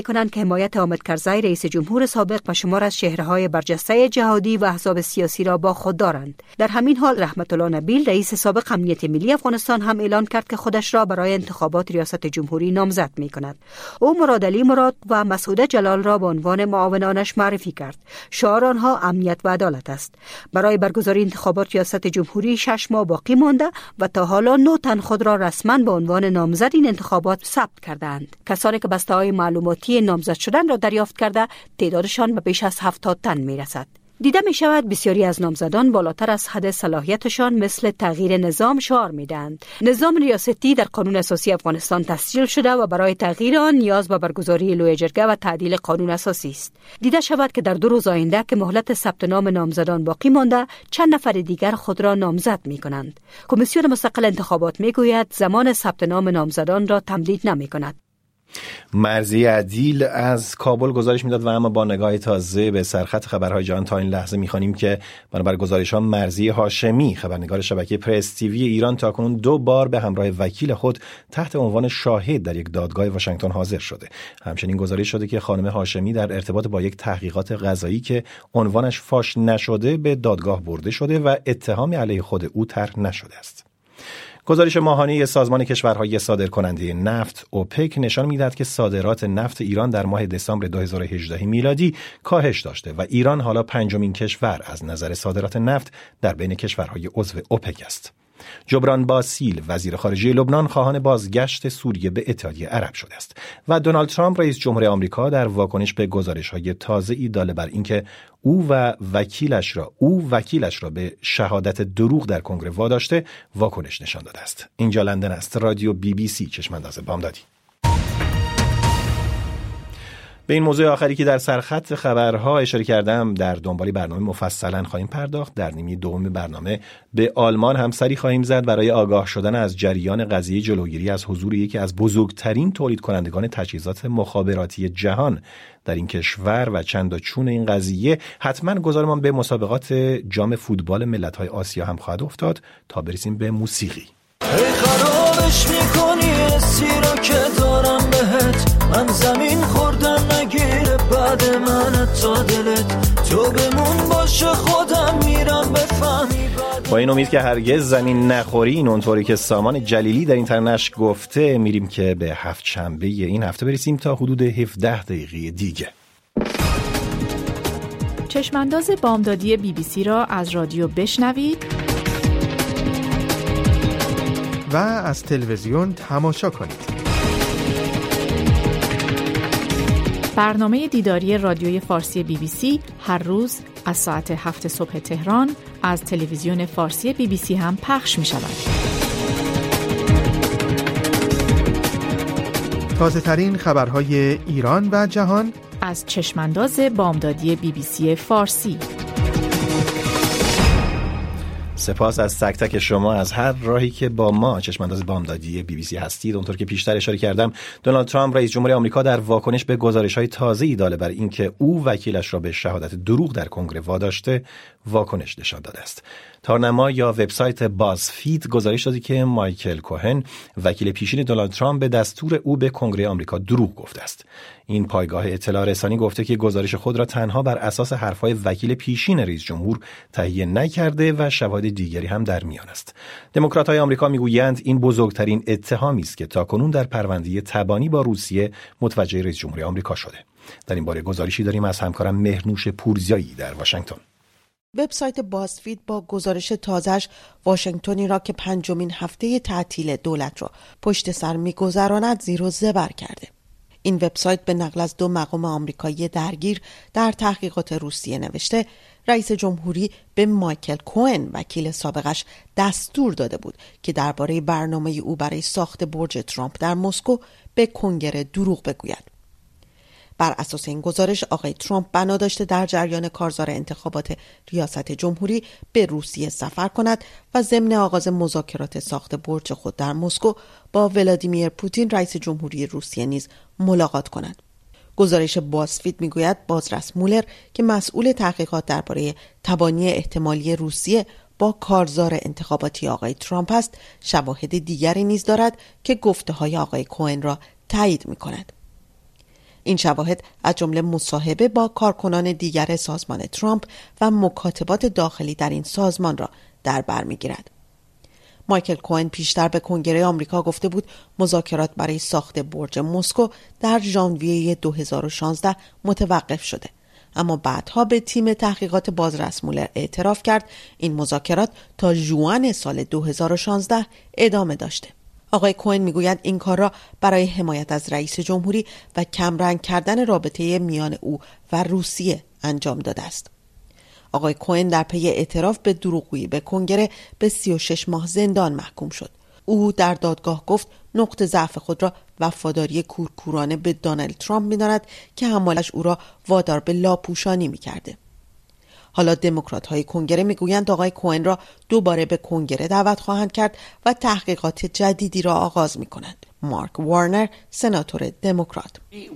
L: می‌کنند که حمایت حامد کرزی رئیس جمهور سابق و شمار از چهره‌های برجسته جهادی و احزاب سیاسی را با خود دارند. در همین حال رحمت الله نبیل رئیس سابق امنیت ملی افغانستان هم اعلان کرد که خودش را برای انتخابات ریاست جمهوری نامزد می‌کند. او مراد علی مراد و مسعود جلال را به عنوان معاونانش معرفی کرد. شعار آنها امنیت و عدالت است. برای برگزاری انتخابات ریاست جمهوری شش ماه باقی مانده و تا حالا نه تن خود را رسما به عنوان نامزد این انتخابات ثبت کردند. کسانی که بسته‌های معلوماتی نامزد شدن را دریافت کرده تعدادشان به بیش از هفتاد تن می‌رسد. دیده می شود بسیاری از نامزدان بالاتر از حد صلاحیتشان مثل تغییر نظام شعار میدهند. نظام ریاستی در قانون اساسی افغانستان تسجیل شده و برای تغییر آن نیاز به برگزاری لوی جرگه و تعدیل قانون اساسی است. دیده شود که در دو روز آینده که مهلت ثبت نام نامزدان باقی مانده، چند نفر دیگر خود را نامزد می کنند. کمیسیون مستقل انتخابات می گوید زمان ثبت نام نامزدان را تمدید نمی کند.
B: مرضی عدیل از کابل گزارش میداد و اما با نگاه تازه به سرخط خبرهای جهان تا این لحظه می‌خوانیم که بنابر گزارش‌ها مرضی هاشمی خبرنگار شبکه پرس تیوی ایران تاکنون دو بار به همراه وکیل خود تحت عنوان شاهد در یک دادگاه واشنگتن حاضر شده. همچنین گزارش شده که خانم هاشمی در ارتباط با یک تحقیقات قضایی که عنوانش فاش نشده به دادگاه برده شده و اتهامی علیه خود او طرح نشده است. گزارش ماهانه سازمان کشورهای صادرکننده نفت اوپک نشان می‌دهد که صادرات نفت ایران در ماه دسامبر دو هزار و هجده میلادی کاهش داشته و ایران حالا پنجمین کشور از نظر صادرات نفت در بین کشورهای عضو اوپک است. جبران باسیل وزیر خارجه لبنان خواهان بازگشت سوریه به اتحادیه عرب شده است و دونالد ترامپ رئیس جمهور آمریکا در واکنش به گزارش‌های تازه‌ای داله بر اینکه او و وکیلش را او وکیلش را به شهادت دروغ در کنگره واداشته واکنش نشان داده است. اینجا لندن است. رادیو بی بی سی چشمانداز بامدادی. به این موضوع آخری که در سرخط خبرها اشاره کردم در دنبال برنامه مفصلا خواهیم پرداخت. در نیمه دوم برنامه به آلمان هم سری خواهیم زد برای آگاه شدن از جریان قضیه جلوگیری از حضور یکی از بزرگترین تولید کنندگان تجهیزات مخابراتی جهان در این کشور و چند و چون این قضیه. حتما گذارمان به مسابقات جام فوتبال ملت‌های آسیا هم خواهد افتاد. تا برسیم به موسیقی.
O: ای خرابش میکنی اسی رو که دارم بهت، من زمین خوردم نگیره بعد من تا دلت، تو بمون باشه خودم میرم بفهمی.
B: با این امید که هرگز زمین نخوری، این اونطوری که سامان جلیلی در این ترنش گفته، میریم که به هفت شنبه این هفته برسیم تا حدود هفده دقیقه دیگه.
G: چشمانداز بامدادی بی بی سی را از رادیو بشنوید
A: و از تلویزیون تماشا کنید.
G: برنامه دیداری رادیوی فارسی بی بی سی هر روز از ساعت هفت صبح تهران از تلویزیون فارسی بی بی سی هم پخش می شود.
A: تازه ترین خبرهای ایران و جهان
G: از چشمانداز بامدادی بی بی سی فارسی.
B: سپاس از تک تک شما از هر راهی که با ما چشمانداز بامدادی بی بی سی هستید. اونطور که پیشتر اشاره کردم، دونالد ترامپ رئیس جمهور آمریکا در واکنش به گزارش‌های تازه‌ای داله بر اینکه او وکیلش را به شهادت دروغ در کنگره واداشته واکنش نشان داده است. تارنما یا وبسایت بازفید گزارش داده که مایکل کوهن وکیل پیشین دونالد ترامپ به دستور او به کنگره آمریکا دروغ گفته است. این پایگاه اطلاع رسانی گفته که گزارش خود را تنها بر اساس حرفهای وکیل پیشین رئیس جمهور تهیه نکرده و شواهد دیگری هم در میان است. دموکرات‌های آمریکا میگویند این بزرگترین اتهامی است که تاکنون در پرونده تبانی با روسیه متوجه رئیس جمهوری آمریکا شده. در این باره گزارشی داریم از همکارم مهرنوش پورزیایی در واشنگتن.
P: وبسایت بازفید با گزارش تازه‌اش واشنگتنی را که پنجمین هفته تعطیل دولت را پشت سر می‌گذراند زیر و زبر کرده. این وبسایت به نقل از دو مقام آمریکایی درگیر در تحقیقات روسیه نوشته رئیس جمهوری به مایکل کوهن وکیل سابقش دستور داده بود که درباره برنامه او برای ساخت برج ترامپ در مسکو به کنگره دروغ بگوید. بر اساس این گزارش آقای ترامپ بنا داشته در جریان کارزار انتخابات ریاست جمهوری به روسیه سفر کند و ضمن آغاز مذاکرات ساخت برج خود در مسکو با ولادیمیر پوتین رئیس جمهوری روسیه نیز ملاقات کند. گزارش بازفید میگوید بازرس مولر که مسئول تحقیقات درباره تبانی احتمالی روسیه با کارزار انتخاباتی آقای ترامپ است، شواهد دیگری نیز دارد که گفته‌های آقای کوهن را تایید می‌کند. این شواهد از جمله مصاحبه با کارکنان دیگر سازمان ترامپ و مکاتبات داخلی در این سازمان را در بر می‌گیرد. مایکل کوهن پیشتر به کنگره آمریکا گفته بود مذاکرات برای ساخت برج مسکو در ژانویه دو هزار و شانزده متوقف شده، اما بعدها به تیم تحقیقات بازرس مولر اعتراف کرد این مذاکرات تا ژوئن سال دو هزار و شانزده ادامه داشته. آقای کوهن میگوید این کار را برای حمایت از رئیس جمهوری و کمرنگ کردن رابطه میان او و روسیه انجام داده است. آقای کوهن در پی اعتراف به دروغگویی به کنگره به سی و شش ماه زندان محکوم شد. او در دادگاه گفت نقطه ضعف خود را وفاداری کورکورانه به دونالد ترامپ می‌داند که حمایتش او را وادار به لاپوشانی می‌کرده. حالا دموکرات های کنگره میگویند آقای کوهن را دوباره به کنگره دعوت خواهند کرد و تحقیقات جدیدی را آغاز می‌کنند. مارک وارنر، سناتور دموکرات: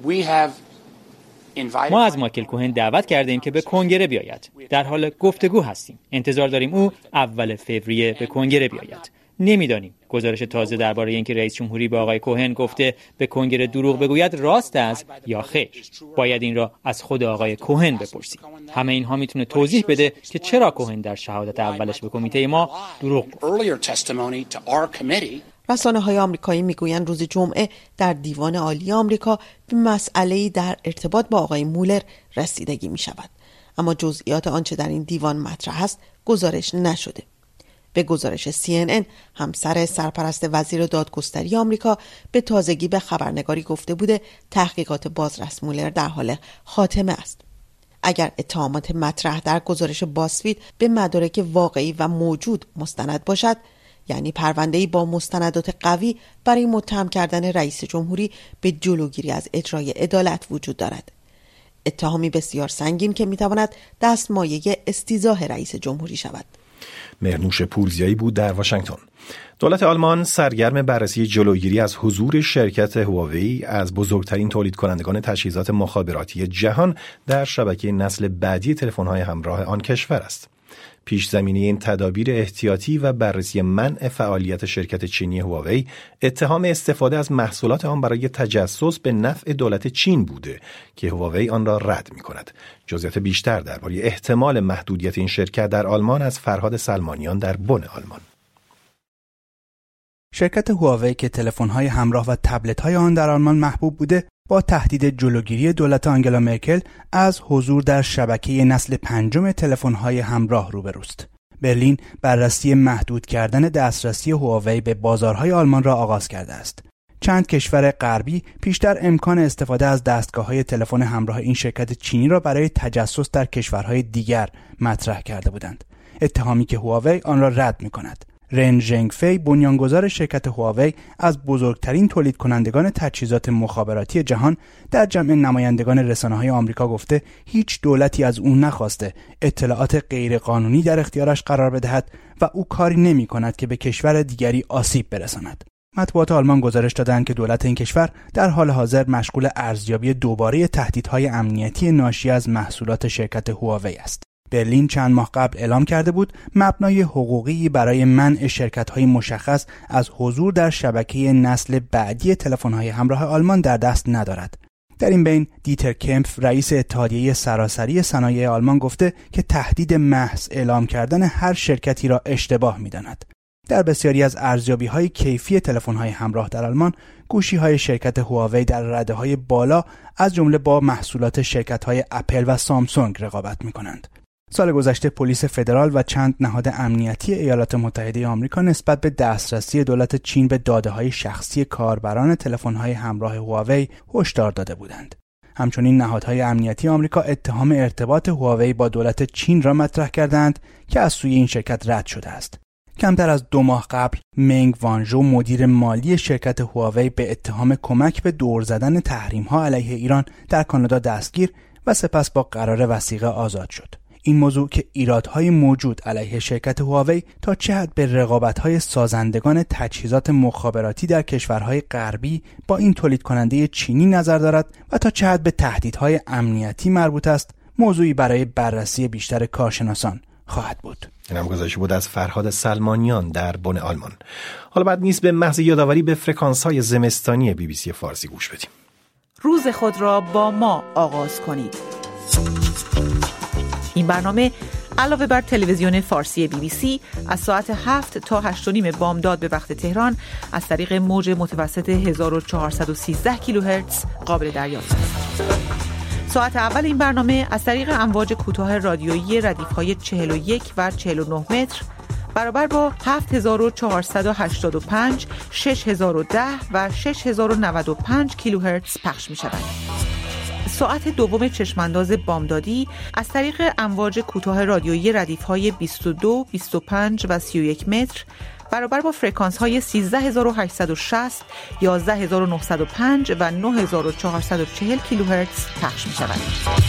E: ما از مایکل کوهن دعوت کردیم که به کنگره بیاید. در حال گفتگو هستیم. انتظار داریم او اول فوریه به کنگره بیاید. نمیدانیم. گزارش تازه درباره اینکه رئیس جمهوری به آقای کوهن گفته به کنگره دروغ بگوید راست است یا خیر. باید این را از خود آقای کوهن بپرسیم. همه اینها میتونه توضیح بده که چرا کوهن در شهادت اولش به کمیته ما دروغ گفت.
P: رسانه های آمریکایی میگویند روز جمعه در دیوان عالی آمریکا به مسئله‌ای در ارتباط با آقای مولر رسیدگی می شود. اما جزئیات آنچه در این دیوان مطرح است گزارش نشده. به گزارش سی ان ان، همسر سرپرست وزیر دادگستری آمریکا به تازگی به خبرنگاری گفته بوده تحقیقات بازرس مولر در حال خاتمه است. اگر اتهامات مطرح در گزارش بازفید به مدارک واقعی و موجود مستند باشد، یعنی پرونده‌ای با مستندات قوی برای متهم کردن رئیس جمهوری به جلوگیری از اجرای عدالت وجود دارد. اتهامی بسیار سنگین که میتواند دستمایه استیضاح رئیس جمهوری شود.
B: مهرنوش پورزیایی بود در واشنگتن. دولت آلمان سرگرم بررسی جلوگیری از حضور شرکت هواوی از بزرگترین تولید کنندگان تجهیزات مخابراتی جهان در شبکه نسل بعدی تلفن‌های همراه آن کشور است. پیش زمینه این تدابیر احتیاطی و بررسی منع فعالیت شرکت چینی هواوی اتهام استفاده از محصولات آن برای تجسس به نفع دولت چین بوده که هواوی آن را رد می کند. جزئیات بیشتر درباره احتمال محدودیت این شرکت در آلمان از فرهاد سلمانیان در بن آلمان.
Q: شرکت هواوی که تلفن‌های همراه و تبلت‌های آن در آلمان محبوب بوده، با تهدید جلوگیری دولت آنگلا مرکل از حضور در شبکه نسل پنجم تلفن‌های همراه روبروست. برلین بررسی محدود کردن دسترسی هواوی به بازارهای آلمان را آغاز کرده است. چند کشور غربی پیشتر امکان استفاده از دستگاه‌های تلفن همراه این شرکت چینی را برای تجسس در کشورهای دیگر مطرح کرده بودند. اتهامی که هواوی آن را رد می‌کند. رن ژنگفی، بنیانگذار شرکت هواوی، از بزرگترین تولید کنندگان تجهیزات مخابراتی جهان، در جمع نمایندگان رسانه‌های آمریکا گفته هیچ دولتی از او نخواسته اطلاعات غیرقانونی در اختیارش قرار بدهد و او کاری نمی‌کند که به کشور دیگری آسیب برساند. مطبوعات آلمان گزارش دادند که دولت این کشور در حال حاضر مشغول ارزیابی دوباره تهدیدهای امنیتی ناشی از محصولات شرکت هواوی است. برلین چند ماه قبل اعلام کرده بود مبنای حقوقی برای منع شرکت‌های مشخص از حضور در شبکه نسل بعدی تلفن‌های همراه آلمان در دست ندارد. در این بین دیتر کمپف، رئیس اتحادیه سراسری صنایع آلمان، گفته که تهدید محض اعلام کردن هر شرکتی را اشتباه می‌داند. در بسیاری از ارزیابی‌های کیفی تلفن‌های همراه در آلمان، گوشی‌های شرکت هواوی در رده‌های بالا از جمله با محصولات شرکت‌های اپل و سامسونگ رقابت می‌کنند. سال گذشته پلیس فدرال و چند نهاد امنیتی ایالات متحده آمریکا نسبت به دسترسی دولت چین به داده‌های شخصی کاربران تلفن‌های همراه هواوی هشدار داده بودند. همچنین نهادهای امنیتی آمریکا اتهام ارتباط هواوی با دولت چین را مطرح کردند که از سوی این شرکت رد شده است. کمتر از دو ماه قبل منگ وانژو، مدیر مالی شرکت هواوی، به اتهام کمک به دور زدن تحریم‌ها علیه ایران در کانادا دستگیر و سپس با قرار وثیقه آزاد شد. این موضوع که ایرادهای موجود علیه شرکت هواوی تا چه حد به رقابت‌های سازندگان تجهیزات مخابراتی در کشورهای غربی با این تولید کننده چینی نظر دارد و تا چه حد به تهدیدهای امنیتی مربوط است، موضوعی برای بررسی بیشتر کارشناسان خواهد بود.
B: این هم گزارشی بود از فرهاد سلمانیان در بن آلمان. حالا بعد نیست به محض یادآوری به فرکانس‌های زمستانی بی بی سی فارسی گوش بدیم.
G: روز خود را با ما آغاز کنید. این برنامه علاوه بر تلویزیون فارسی بی بی سی از ساعت هفت تا هشت و نیم بامداد به وقت تهران از طریق موج متوسط هزار و چهارصد و سیزده کیلوهرتز قابل دریافت است. ساعت اول این برنامه از طریق امواج کوتاه رادیویی ردیف‌های چهل و یک و چهل و نه متر برابر با هفت هزار و چهارصد و هشتاد و پنج، شش هزار و ده و شش هزار و نود و پنج کیلوهرتز پخش می‌شود. ساعت دوم چشمانداز بامدادی از طریق امواج کوتاه رادیویی ردیف‌های بیست و دو، بیست و پنج و سی و یک متر برابر با فرکانس‌های سیزده هزار و هشتصد و شصت، یازده هزار و نهصد و پنج و نه هزار و چهارصد و چهل کیلوهرتز پخش می‌شود.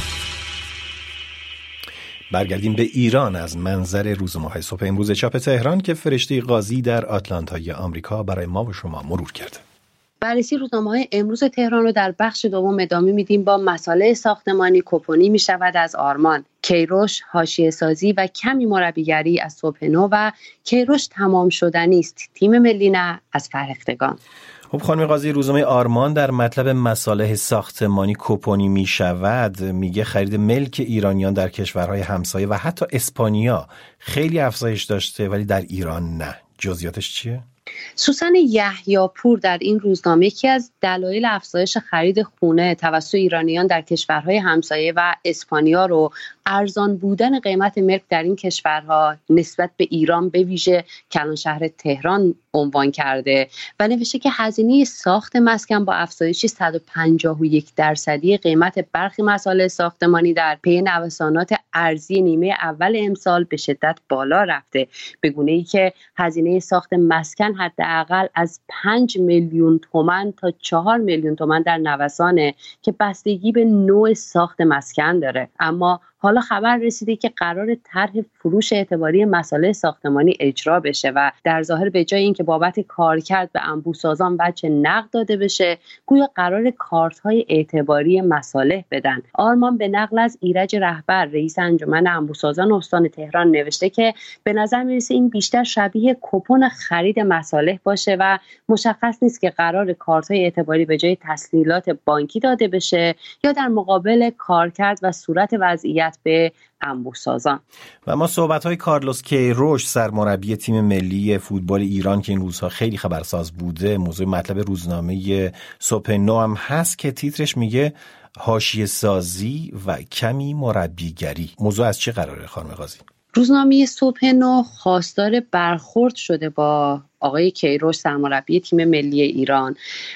B: برگردیم به ایران از منظر روزنامه‌های صبح امروز چاپ تهران که فرشته قاضی در آتلانتای آمریکا برای ما و شما مرور کرده.
I: بررسی روزنامه‌های امروز تهران رو در بخش دوم ادامه میدیم با مسائل ساختمانی. کپونی می شود از آرمان، کیروش حاشیه سازی و کمی مربیگری از صبح نو و کیروش تمام شدنی است، تیم ملی نه از فرهختگان.
B: خب خانم قاضی، روزنامه آرمان در مطلب مصالح ساختمانی کپونی می شود میگه خرید ملک ایرانیان در کشورهای همسایه و حتی اسپانیا خیلی افزایش داشته ولی در ایران نه. جزئیاتش چیه؟
I: سوسن یحیی‌پور در این روزنامه یکی از دلایل افزایش خرید خونه توسط ایرانیان در کشورهای همسایه و اسپانیا رو ارزان بودن قیمت ملک در این کشورها نسبت به ایران به ویژه کلان شهر تهران عنوان کرده و نوشته که هزینه ساخت مسکن با افزایش صد و پنجاه و یک درصدی قیمت برخی مسائل ساختمانی در پی نوسانات ارزی نیمه اول امسال به شدت بالا رفته، به گونه‌ای که هزینه ساخت مسکن حداقل از پنج میلیون تومان تا چهار میلیون تومان در نوسانه که بستگی به نوع ساخت مسکن داره. اما حالا خبر رسیده که قرار طرح فروش اعتباری مصالح ساختمانی اجرا بشه و در ظاهر به جای اینکه بابت کارکرد به انبوه‌سازان وجه نقد داده بشه، گویا قرار کارت‌های اعتباری مصالح بدن. آرمان به نقل از ایرج رهبر رئیس انجمن انبوه‌سازان استان تهران نوشته که به نظر میرسه این بیشتر شبیه کوپن خرید مصالح باشه و مشخص نیست که قرار کارت‌های اعتباری به جای تسهیلات بانکی داده بشه یا در مقابل کارکرد و صورت وضعیت به انبوه‌سازان.
B: و ما صحبت‌های کارلوس کیروش سرمربی تیم ملی فوتبال ایران که این روزها خیلی خبرساز بوده موضوع مطلب روزنامه صبح نو هم هست که تیترش میگه حاشیه سازی و کمی مربیگری. موضوع از چه قراره خانم قاضی؟
I: روزنامه صبح نو خواستار برخورد شده با آقای کیروش سرمربی تیم ملی ایران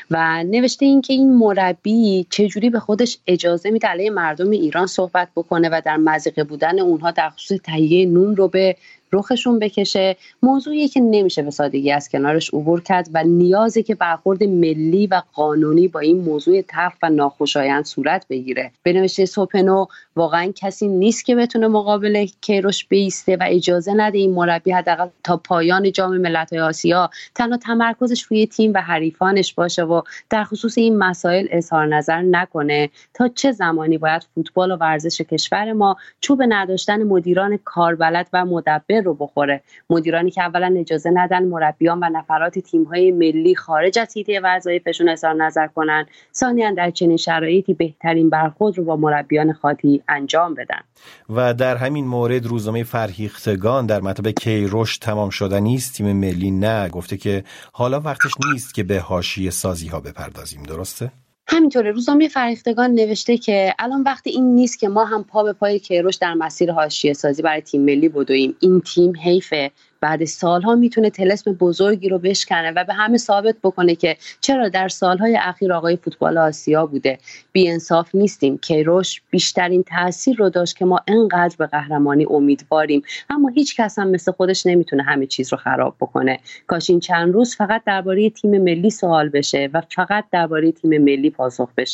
I: و نوشته این که این مربی چجوری به خودش اجازه میده علیه مردم ایران صحبت بکنه و در مضیقه بودن اونها در خصوص تهیه نون رو به رخشون بکشه. موضوعی که نمیشه به سادگی از کنارش عبور کرد و نیازه که برخورد ملی و قانونی با این موضوع تلخ و ناخوشایند صورت بگیره. به نوشته صبح نو واقعا کسی نیست که بتونه مقابل کیروش بایسته و اجازه نده این مربی حداقل تا پایان جام ملت‌های آسیا تنها تمرکزش روی تیم و حریفانش باشه و در خصوص این مسائل اظهار نظر نکنه. تا چه زمانی باید فوتبال و ورزش کشور ما چوب نداشتن مدیران کاربلد و مدبر رو بخوره؟ مدیرانی که اولا اجازه ندن مربیان و نفرات تیم‌های ملی خارج از حیطه وظایفشون اظهار نظر کنن، ثانیاً در چنین شرایطی بهترین برخورد رو با مربیان خاطی انجام بدن.
B: و در همین مورد روزنامه فرهیختگان در مطلب کیروش تمام شدنی است تیم ملی نه گفته که حالا وقتش نیست که به حاشیه سازی ها بپردازیم. درسته؟
I: همینطوره. روزنامه فرهیختگان نوشته که الان وقت این نیست که ما هم پا به پای کیروش در مسیر حاشیه سازی برای تیم ملی بدویم. این تیم حیفه، بعد سالها میتونه طلسم بزرگی رو بشکنه و به همه ثابت بکنه که چرا در سالهای اخیر آقای فوتبال آسیا بوده. بی انصاف نیستیم. کیروش بیشترین تاثیر رو داشت که ما انقدر به قهرمانی امیدواریم، اما هیچ کس هم مثل خودش نمیتونه همه چیز رو خراب بکنه. کاش این چند روز فقط درباره تیم ملی سوال بشه و فقط درباره تیم ملی پاسخ بشنویم.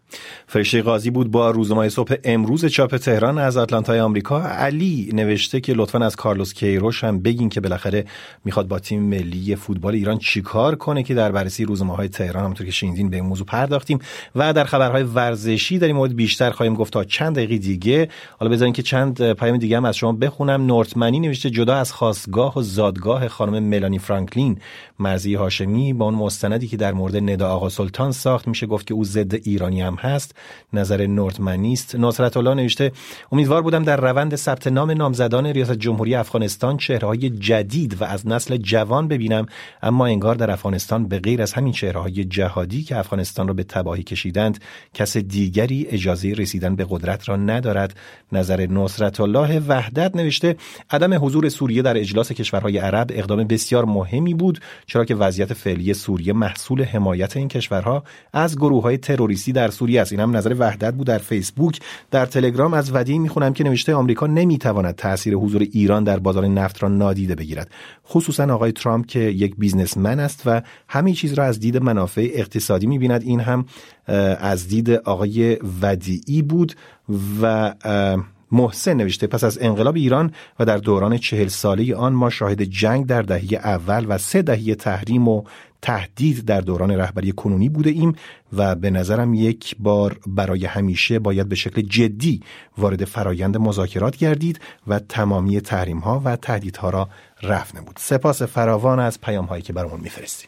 B: فرشته قاضی بود با روزنامه صبح امروز چاپ تهران از آتلانتای آمریکا. علی نوشته که لطفاً از کارلوس کیروش هم بگین که بالاخره میخواد با تیم ملی فوتبال ایران چیکار کنه، که در بررسی روزنامه‌های تهران همونطور که شنیدین به این موضوع پرداختیم و در خبرهای ورزشی در این مورد بیشتر خواهیم گفت تا چند دقیقه دیگه. حالا بذارین که چند پیام دیگه هم از شما بخونم. نورتمنی نوشته جدا از خاستگاه و زادگاه خانم ملانی فرانکلین، مرضی هاشمی با اون مستندی که در مورد ندا آقا سلطان ساخت میشه گفت که او ضد ایرانی هم هست. نظر نورتمنی است. نصرت الله نوشته امیدوار بودم در روند ثبت نام نامزدان ریاست جمهوری افغانستان چهره‌های جدید و از نسل جوان ببینم، اما انگار در افغانستان به غیر از همین چهره‌های جهادی که افغانستان را به تباهی کشیدند کس دیگری اجازه رسیدن به قدرت را ندارد. نظر نصرت الله. وحدت نوشته عدم حضور سوریه در اجلاس کشورهای عرب اقدام بسیار مهمی بود، چرا که وضعیت فعلی سوریه محصول حمایت این کشورها از گروه‌های تروریستی در سوریه است. این هم نظر وحدت بود در فیسبوک. در تلگرام از ودیع میخونم که نوشته آمریکا نمیتواند تأثیر حضور ایران در بازار نفت را نادیده بگیرد، خصوصا آقای ترامپ که یک بیزنسمن است و همه چیز را از دید منافع اقتصادی میبیند. این هم از دید آقای ودیعی بود. و محسن نوشته پس از انقلاب ایران و در دوران چهل ساله آن ما شاهد جنگ در دهه اول و سه دهه تحریم و تهدید در دوران رهبری کنونی بوده ایم و به نظرم یک بار برای همیشه باید به شکل جدی وارد فرایند مذاکرات گردید و تمامی تحریم ها و تهدیدها را رفع نمود. سپاس فراوان از پیام هایی که برامون میفرستید.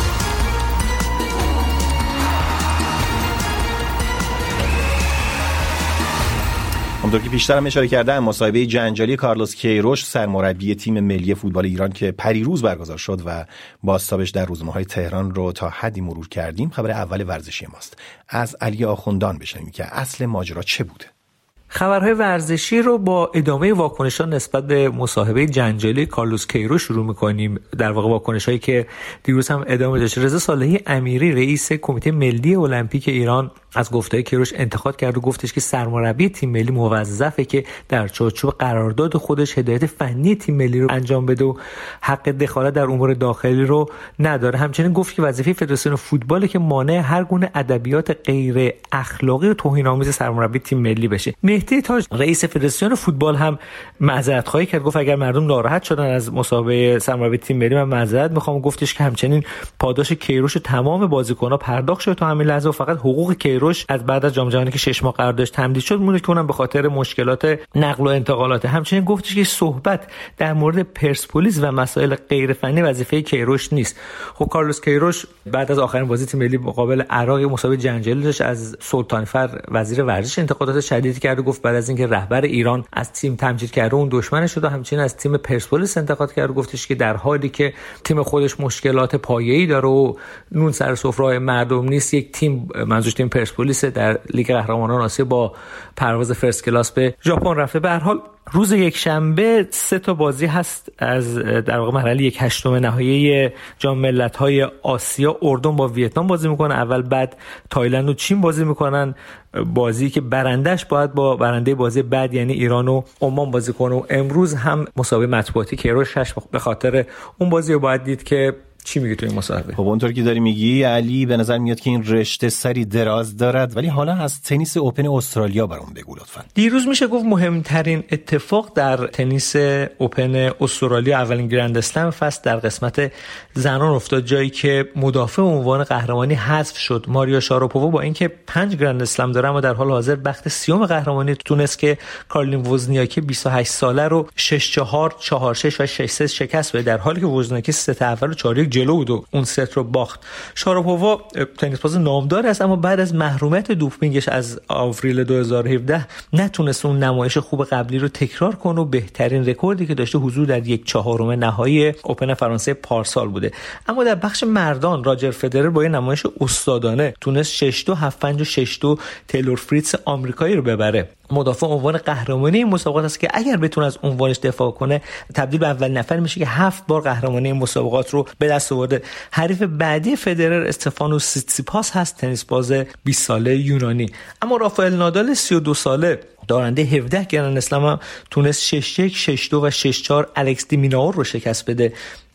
B: همونطور که پیشتر هم اشاره کردم مصاحبه جنجالی کارلوس کیروش سرمربی تیم ملی فوتبال ایران که پریروز برگزار شد و بازتابش در روزنامه‌های تهران رو تا حدی مرور کردیم خبر اول ورزشی ماست. از علی آخوندان بشنویم که اصل ماجرا چه بوده.
R: خبرهای ورزشی رو با ادامه واکنش‌ها نسبت به مصاحبه جنجالی کارلوس کیروش شروع می‌کنیم. در واقع واکنش‌هایی که دیروز هم ادامه داشت. رضا صالحی امیری رئیس کمیته ملی المپیک ایران از گفته‌های کیروش انتقاد کرد و گفتش که سرمربی تیم ملی موظفه که در چارچوب قرارداد خودش هدایت فنی تیم ملی رو انجام بده و حق دخالت در امور داخلی رو نداره. همچنین گفت که وظیفه فدراسیون فوتبال که مانع هر گونه ادبیات غیر اخلاقی و توهین‌آمیز سرمربی تیم ملی بشه. مهدی تاج رئیس فدراسیون فوتبال هم معذرت خواهی کرد، گفت اگر مردم ناراحت شدن از مصاحبه سرمربی تیم ملی من معذرت میخوام. گفتش که همچنین پاداش کیروش تمام بازیکن‌ها پرداخت شد تا همین لحظه و فقط حقوق کیروش از بعد از جام جهانی که شش ماه قرار داشت تمدید شد مونه که اونم به خاطر مشکلات نقل و انتقالات. همچنین گفتش که صحبت در مورد پرسپولیس و مسائل غیر فنی وظیفه کیروش نیست. خب کارلوس کیروش بعد از آخرین بازی تیم ملی مقابل عراق مصاحبه جنجالی داشت، از سلطان فر وزیر ورزش انتقادات شدیدی کرد و گفت بعد از اینکه رهبر ایران از تیم تمجید کرد اون دشمنش شد و همچنین از تیم پرسپولیس انتقاد کرد و گفتش که در حالی که تیم خودش مشکلات پایه‌ای داره و نون سر سفره مردم نیست، یک تیم منظور تیم پرسپولیس در لیگ قهرمانان آسیا با پرواز فرست کلاس به ژاپن رفته. به هر حال روز یک شنبه سه تا بازی هست از در واقع مرحله یک هشتم نهایی جام ملت‌های آسیا. اردن با ویتنام بازی میکنه اول، بعد تایلند و چین بازی میکنن. بازی که برندش باید با برنده بازی بعد یعنی ایران و عمان بازی کنه و امروز هم مسابقه مطبوعاتی کیروش هست به خاطر اون بازی رو باید دید که چی میگه تو این مصاحبه.
B: خب اونطور که داری میگی علی به نظر میاد که این رشته سری دراز دارد، ولی حالا از تنیس اوپن استرالیا برام بگو لطفا.
R: دیروز میشه گفت مهمترین اتفاق در تنیس اوپن استرالیا اولین گرند اسلم فصل در قسمت زنان افتاد، جایی که مدافع عنوان قهرمانی حذف شد. ماریا شاراپووا با اینکه پنج گرند اسلم داره اما در حال حاضر بخت سیوم قهرمانی تونست که کارلین وزنیاکی بیست و هشت ساله رو شش چهار، چهار شش و شش سه شکست بده، در حالی که وزنیاکی ست اول و چهار یک جلو بود و اون ست رو باخت. شاراپووا تنیس باز نامدار است اما بعد از محرومیت دوپینگش از آوریل دو هزار و هفده نتونست اون نمایش خوب قبلی رو تکرار کنه و بهترین رکوردی که داشته حضور در یک چهارم نهایی اوپن فرانسه پارسال بوده. اما در بخش مردان راجر فدرر با یه نمایش استادانه تونست شش دو، هفت پنج و شش دو تیلور فریتز آمریکایی رو ببره. مدافع عنوان قهرمانی این مسابقات است که اگر بتونه از عنوانش دفاع کنه تبدیل به اول نفر میشه که هفت بار قهرمانی این مسابقات رو به دست آورده. حریف بعدی فدرر استفانوس سیتسیپاس هست، تنیس باز بیست ساله یونانی. اما رافائل نادال سی و دو ساله دارنده هفده گرند اسلم تونست شش یک، شش دو و شش چهار الکس دی میناور رو شکست بده.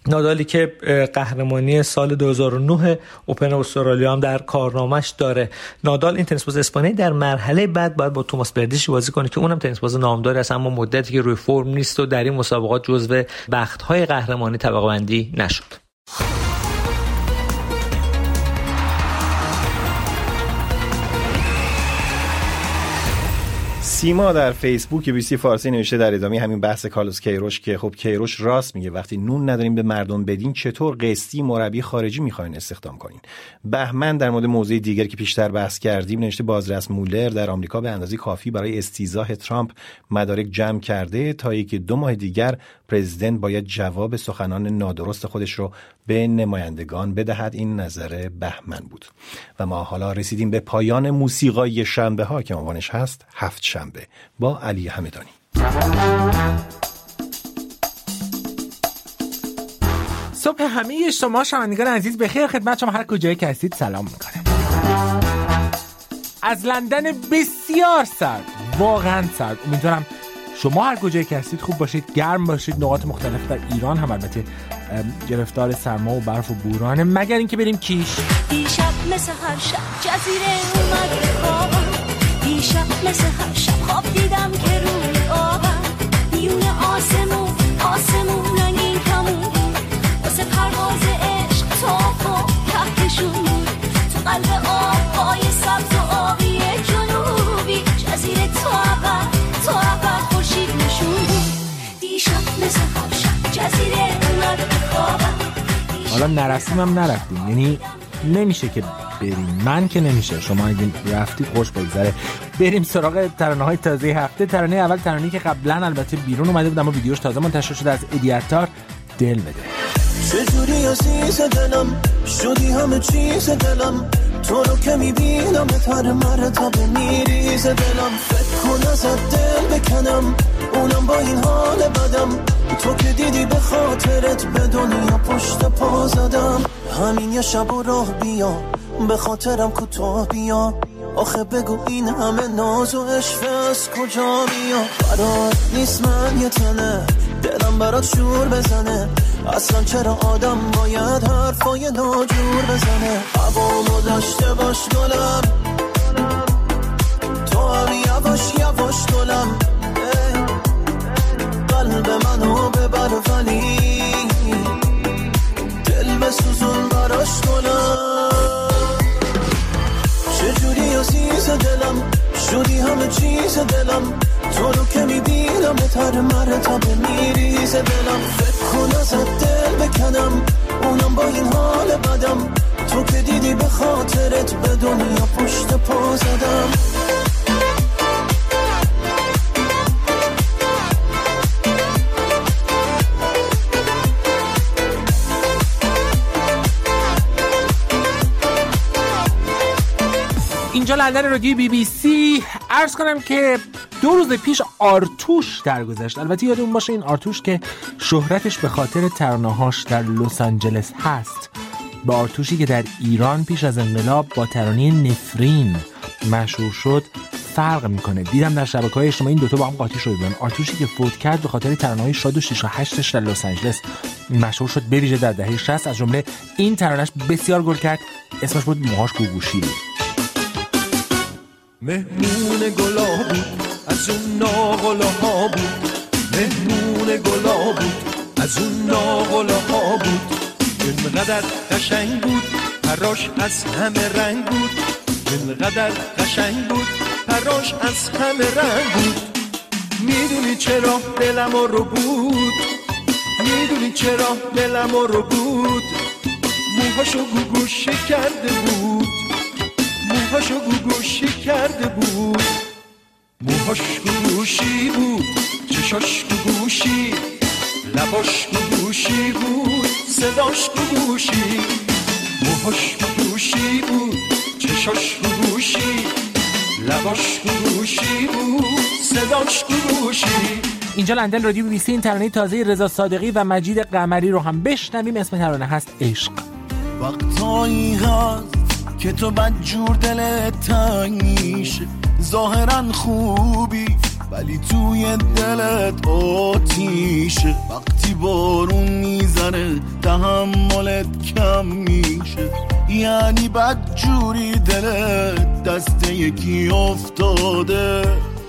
R: نادالی که قهرمانی سال دو هزار و نه اوپن استرالیا هم در کارنامه‌اش داره. نادال این تنیس باز اسپانیایی در مرحله بعد باید با توماس بردیچ بازی کنه که اونم تنیس باز نامداری است، اما مدتی که روی فرم نیست و در این مسابقات جزو بخت‌های قهرمانی طبقه بندی نشد.
B: سیما در فیسبوک بی سی سی فارسی نوشته در ادامه همین بحث کارلوس کیروش که خب کیروش راست میگه، وقتی نون نداریم به مردم بدین چطور قسطی مربی خارجی میخواین استخدام کنین. بهمن در مورد موضوع دیگر که پیشتر بحث کردیم نوشته بازرس مولر در آمریکا به اندازه کافی برای استیضاح ترامپ مدارک جمع کرده تا اینکه دو ماه دیگر پرزیدنت باید جواب سخنان نادرست خودش رو به نمایندگان بدهد. این نظر بهمن بود و ما حالا رسیدیم به پایان موسیقای شنبه ها که عنوانش هست هفت شنبه با علی همدانی.
S: صبح همه شما شنوندگان عزیز بخیر، خدمت شما هر کجایی که هستید سلام میکنم. از لندن بسیار سرد، واقعا سرد. امیدوارم شما هر کجایی که هستید خوب باشید، گرم باشید. نقاط مختلف در ایران هم البته گرفتار سرما و برف و بورانه، مگر اینکه بریم کیش.
T: دیشب مثل هر شب جزیره اومد خوابم، دیشب مثل هر شب خواب دیدم که روی آبم، میونه آسمون آسمون رنگین کمون، واسه پرواز عشق تاف و کهکشون، تو قلب آبهای سبز و آبی جنوبی، جزیره تو عقب تو عقب خورشید نشون. دیشب مثل هر شب جزیره اومد خوابم.
S: حالا نرسیم هم نرفتیم، یعنی نمیشه که بریم، من که نمیشه، شما اگه رفتید خوش بگذره. بریم سراغ ترانه های تازه هفته. ترانه اول ترانه‌ای که قبلا البته بیرون اومده بود اما ویدیوش تازه منتشر شده، از ادی عطار، دل بده.
O: چجوری عزیز دلم شدی همه چیز دلم، تو رو که میبینم بهتر مرتب میریز دلم، فکر کن ازت دل بکنم اونم با این حال بدم، تو که دیدی به خاطرت به دنیا پشت پا زدم، همین یه شب و راه بیا به خاطرم کوتاه بیا، آخه بگو این همه ناز و عشق از کجا میاد، برات نیست من یه تنه دلم برات شور بزنه، اصلا چرا آدم باید حرفای ناجور بزنه، هوامو داشته باش گلم تو هم یواش یواش گلم، قلب منو ببر ولی دل بسوزون براش گلم، چجوری عزیز دلم شدی همه چیز دلم، تو رو که میبینم بهتر مرتب میریز دلم، فکر کن ازت دل بکنم اونم با این حال بدم، تو که دیدی به خاطرت به دنیا پشت پا زدم.
S: اینجا لندن رادیو بی بی سی. عرض کنم که دو روز پیش آرتوش درگذشت. البته یادمون باشه این آرتوش که شهرتش به خاطر ترانه‌هاش در لس آنجلس هست، با آرتوشی که در ایران پیش از انقلاب با ترانه نفرین مشهور شد فرق میکنه. دیدم در شبکه‌های اجتماعی این دوتا با هم قاطی شده بودن. آرتوشی که فوت کرد به خاطر ترانه‌های شاد و شش و هشتش در لس آنجلس مشهور شد، به ویژه در دهه شصت. از جمله این ترانه‌اش بسیار گل کرد، اسمش بود موهاش گوگوشی.
O: مهمون گلا بود از اون ناغلاها بود، مهمون گلا بود از اون ناغلاها بود، اینقدر قشنگ بود پراش از همه رنگ بود، اینقدر قشنگ بود پراش از همه رنگ بود، میدونی چرا دلم رو بود، میدونی چرا دلم رو بود، موهاشو گوگوشی کرده بود، موهاشو گوگوشی کرده بود، موهاش گوگوشی بود، چشاش گوگوشی، لباش گوگوشی بود، صداش گوگوشی، موهاش گوگوشی بود، چشاش گوگوشی، لباش گوگوشی بود، صداش گوگوشی.
S: اینجا لندن رادیو بی بی سی. این ترانه تازه رضا صادقی و مجید قمری رو هم بشنویم. اسم ترانه هست عشق.
O: وقتایی هست که تو بدجور دلت تنگ میشه، ظاهرا خوبی ولی توی دلت آتیشه. وقتی بارون میزنه تحملت کم میشه، یعنی بد جوری دلت دست یکی افتاده.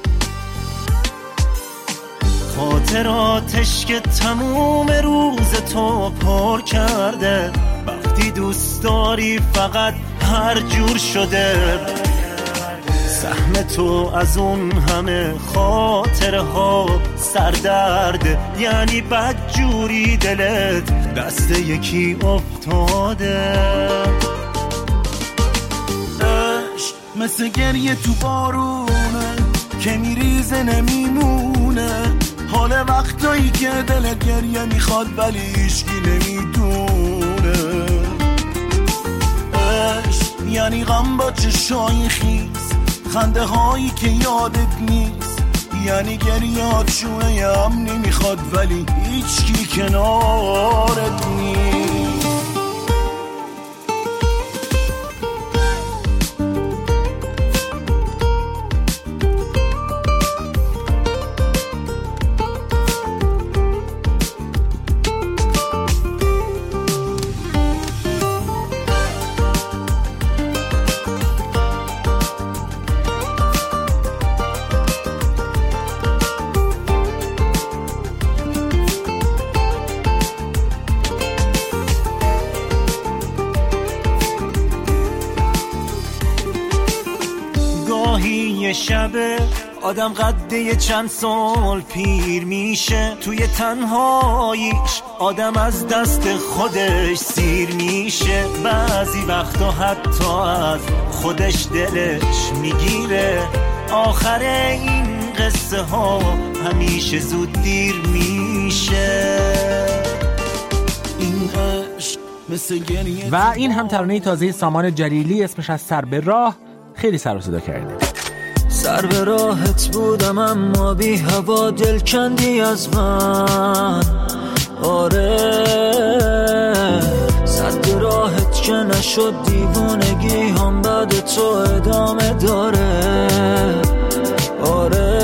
O: خاطراتش که تموم روز تو پر کرده، وقتی دوست داری فقط هر جور شده. سهم تو از اون همه خاطره ها سردرده، یعنی بد جوری دلت دست یکی افتاده. عشق مثل گریه تو بارونه که میریزه نمیمونه، حال وقتایی که دلت گریه میخواد ولی هیچکی نمیدونه. عشق یعنی غم با چشای خیس، خنده هایی که یادت نیست، یعنی گریات شونه هم نمیخواد ولی هیچکی کنارت نیست. شبه آدم قده چند سال پیر میشه، توی تنهاییش آدم از دست خودش سیر میشه. بعضی وقتا حتی از خودش دلش میگیره، آخر این قصه ها همیشه زود دیر میشه. این عشق مثل گریه.
S: و این هم ترانه تازه سامان جلیلی، اسمش از سر به راه، خیلی سر و صدا کرده.
O: سر به راحت بودم اما بی هوا دل کندی از من. آره صد راحت که نشد دیوانگی هم بعد تو ادامه داره. آره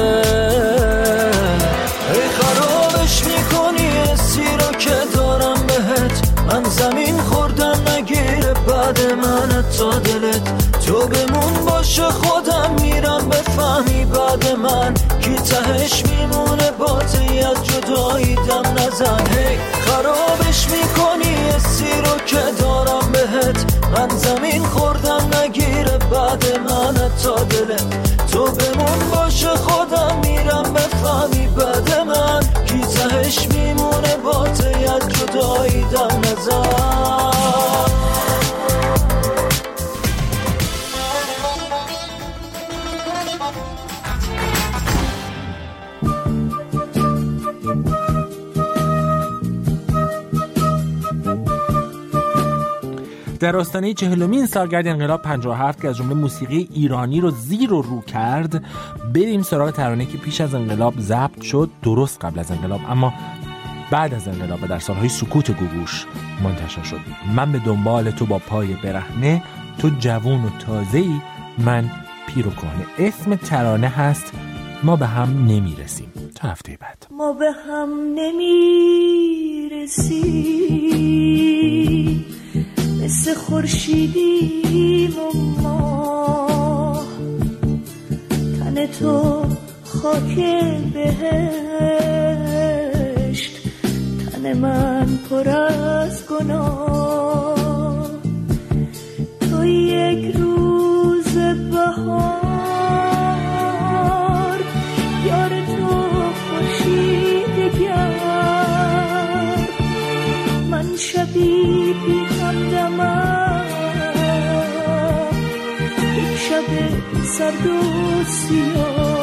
O: ای خرابش میکنی حسی رو که دارم بهت، من زمین خوردم نگیره بعد من تا دلت. تو بمون باشه خودم میرم بفهمی بعد من کی تهش میمونه، بازی از جدایی دم نزن. هی خرابش میکنی حسی رو که دارم بهت، من زمین خوردم نگیره بعد من تا دلت. تو بمون باشه خودم میرم بفهمی بعد من کی تهش میمونه، بازی از جدایی دم نزن.
S: در آستانه چهلمین سالگرد انقلاب پنجاه و هفت که از جمله موسیقی ایرانی رو زیر و رو کرد، بریم سراغ ترانه‌ای که پیش از انقلاب ضبط شد، درست قبل از انقلاب اما بعد از انقلاب و در سالهای سکوت گوگوش منتشر شد. من به دنبال تو با پای برهنه، تو جوون و تازه‌ای، من پیر و کهنه. اسم ترانه هست ما به هم نمیرسیم. تا هفته بعد.
T: ما به هم نمیرسیم، مثل خورشیدیم و ما، تن تو خاک بهشت، تن من پر از گناه. تو یک روز بهار، یار تو خورشید گرم، من شبی بی همدمم، یک شب سرد و سیاه.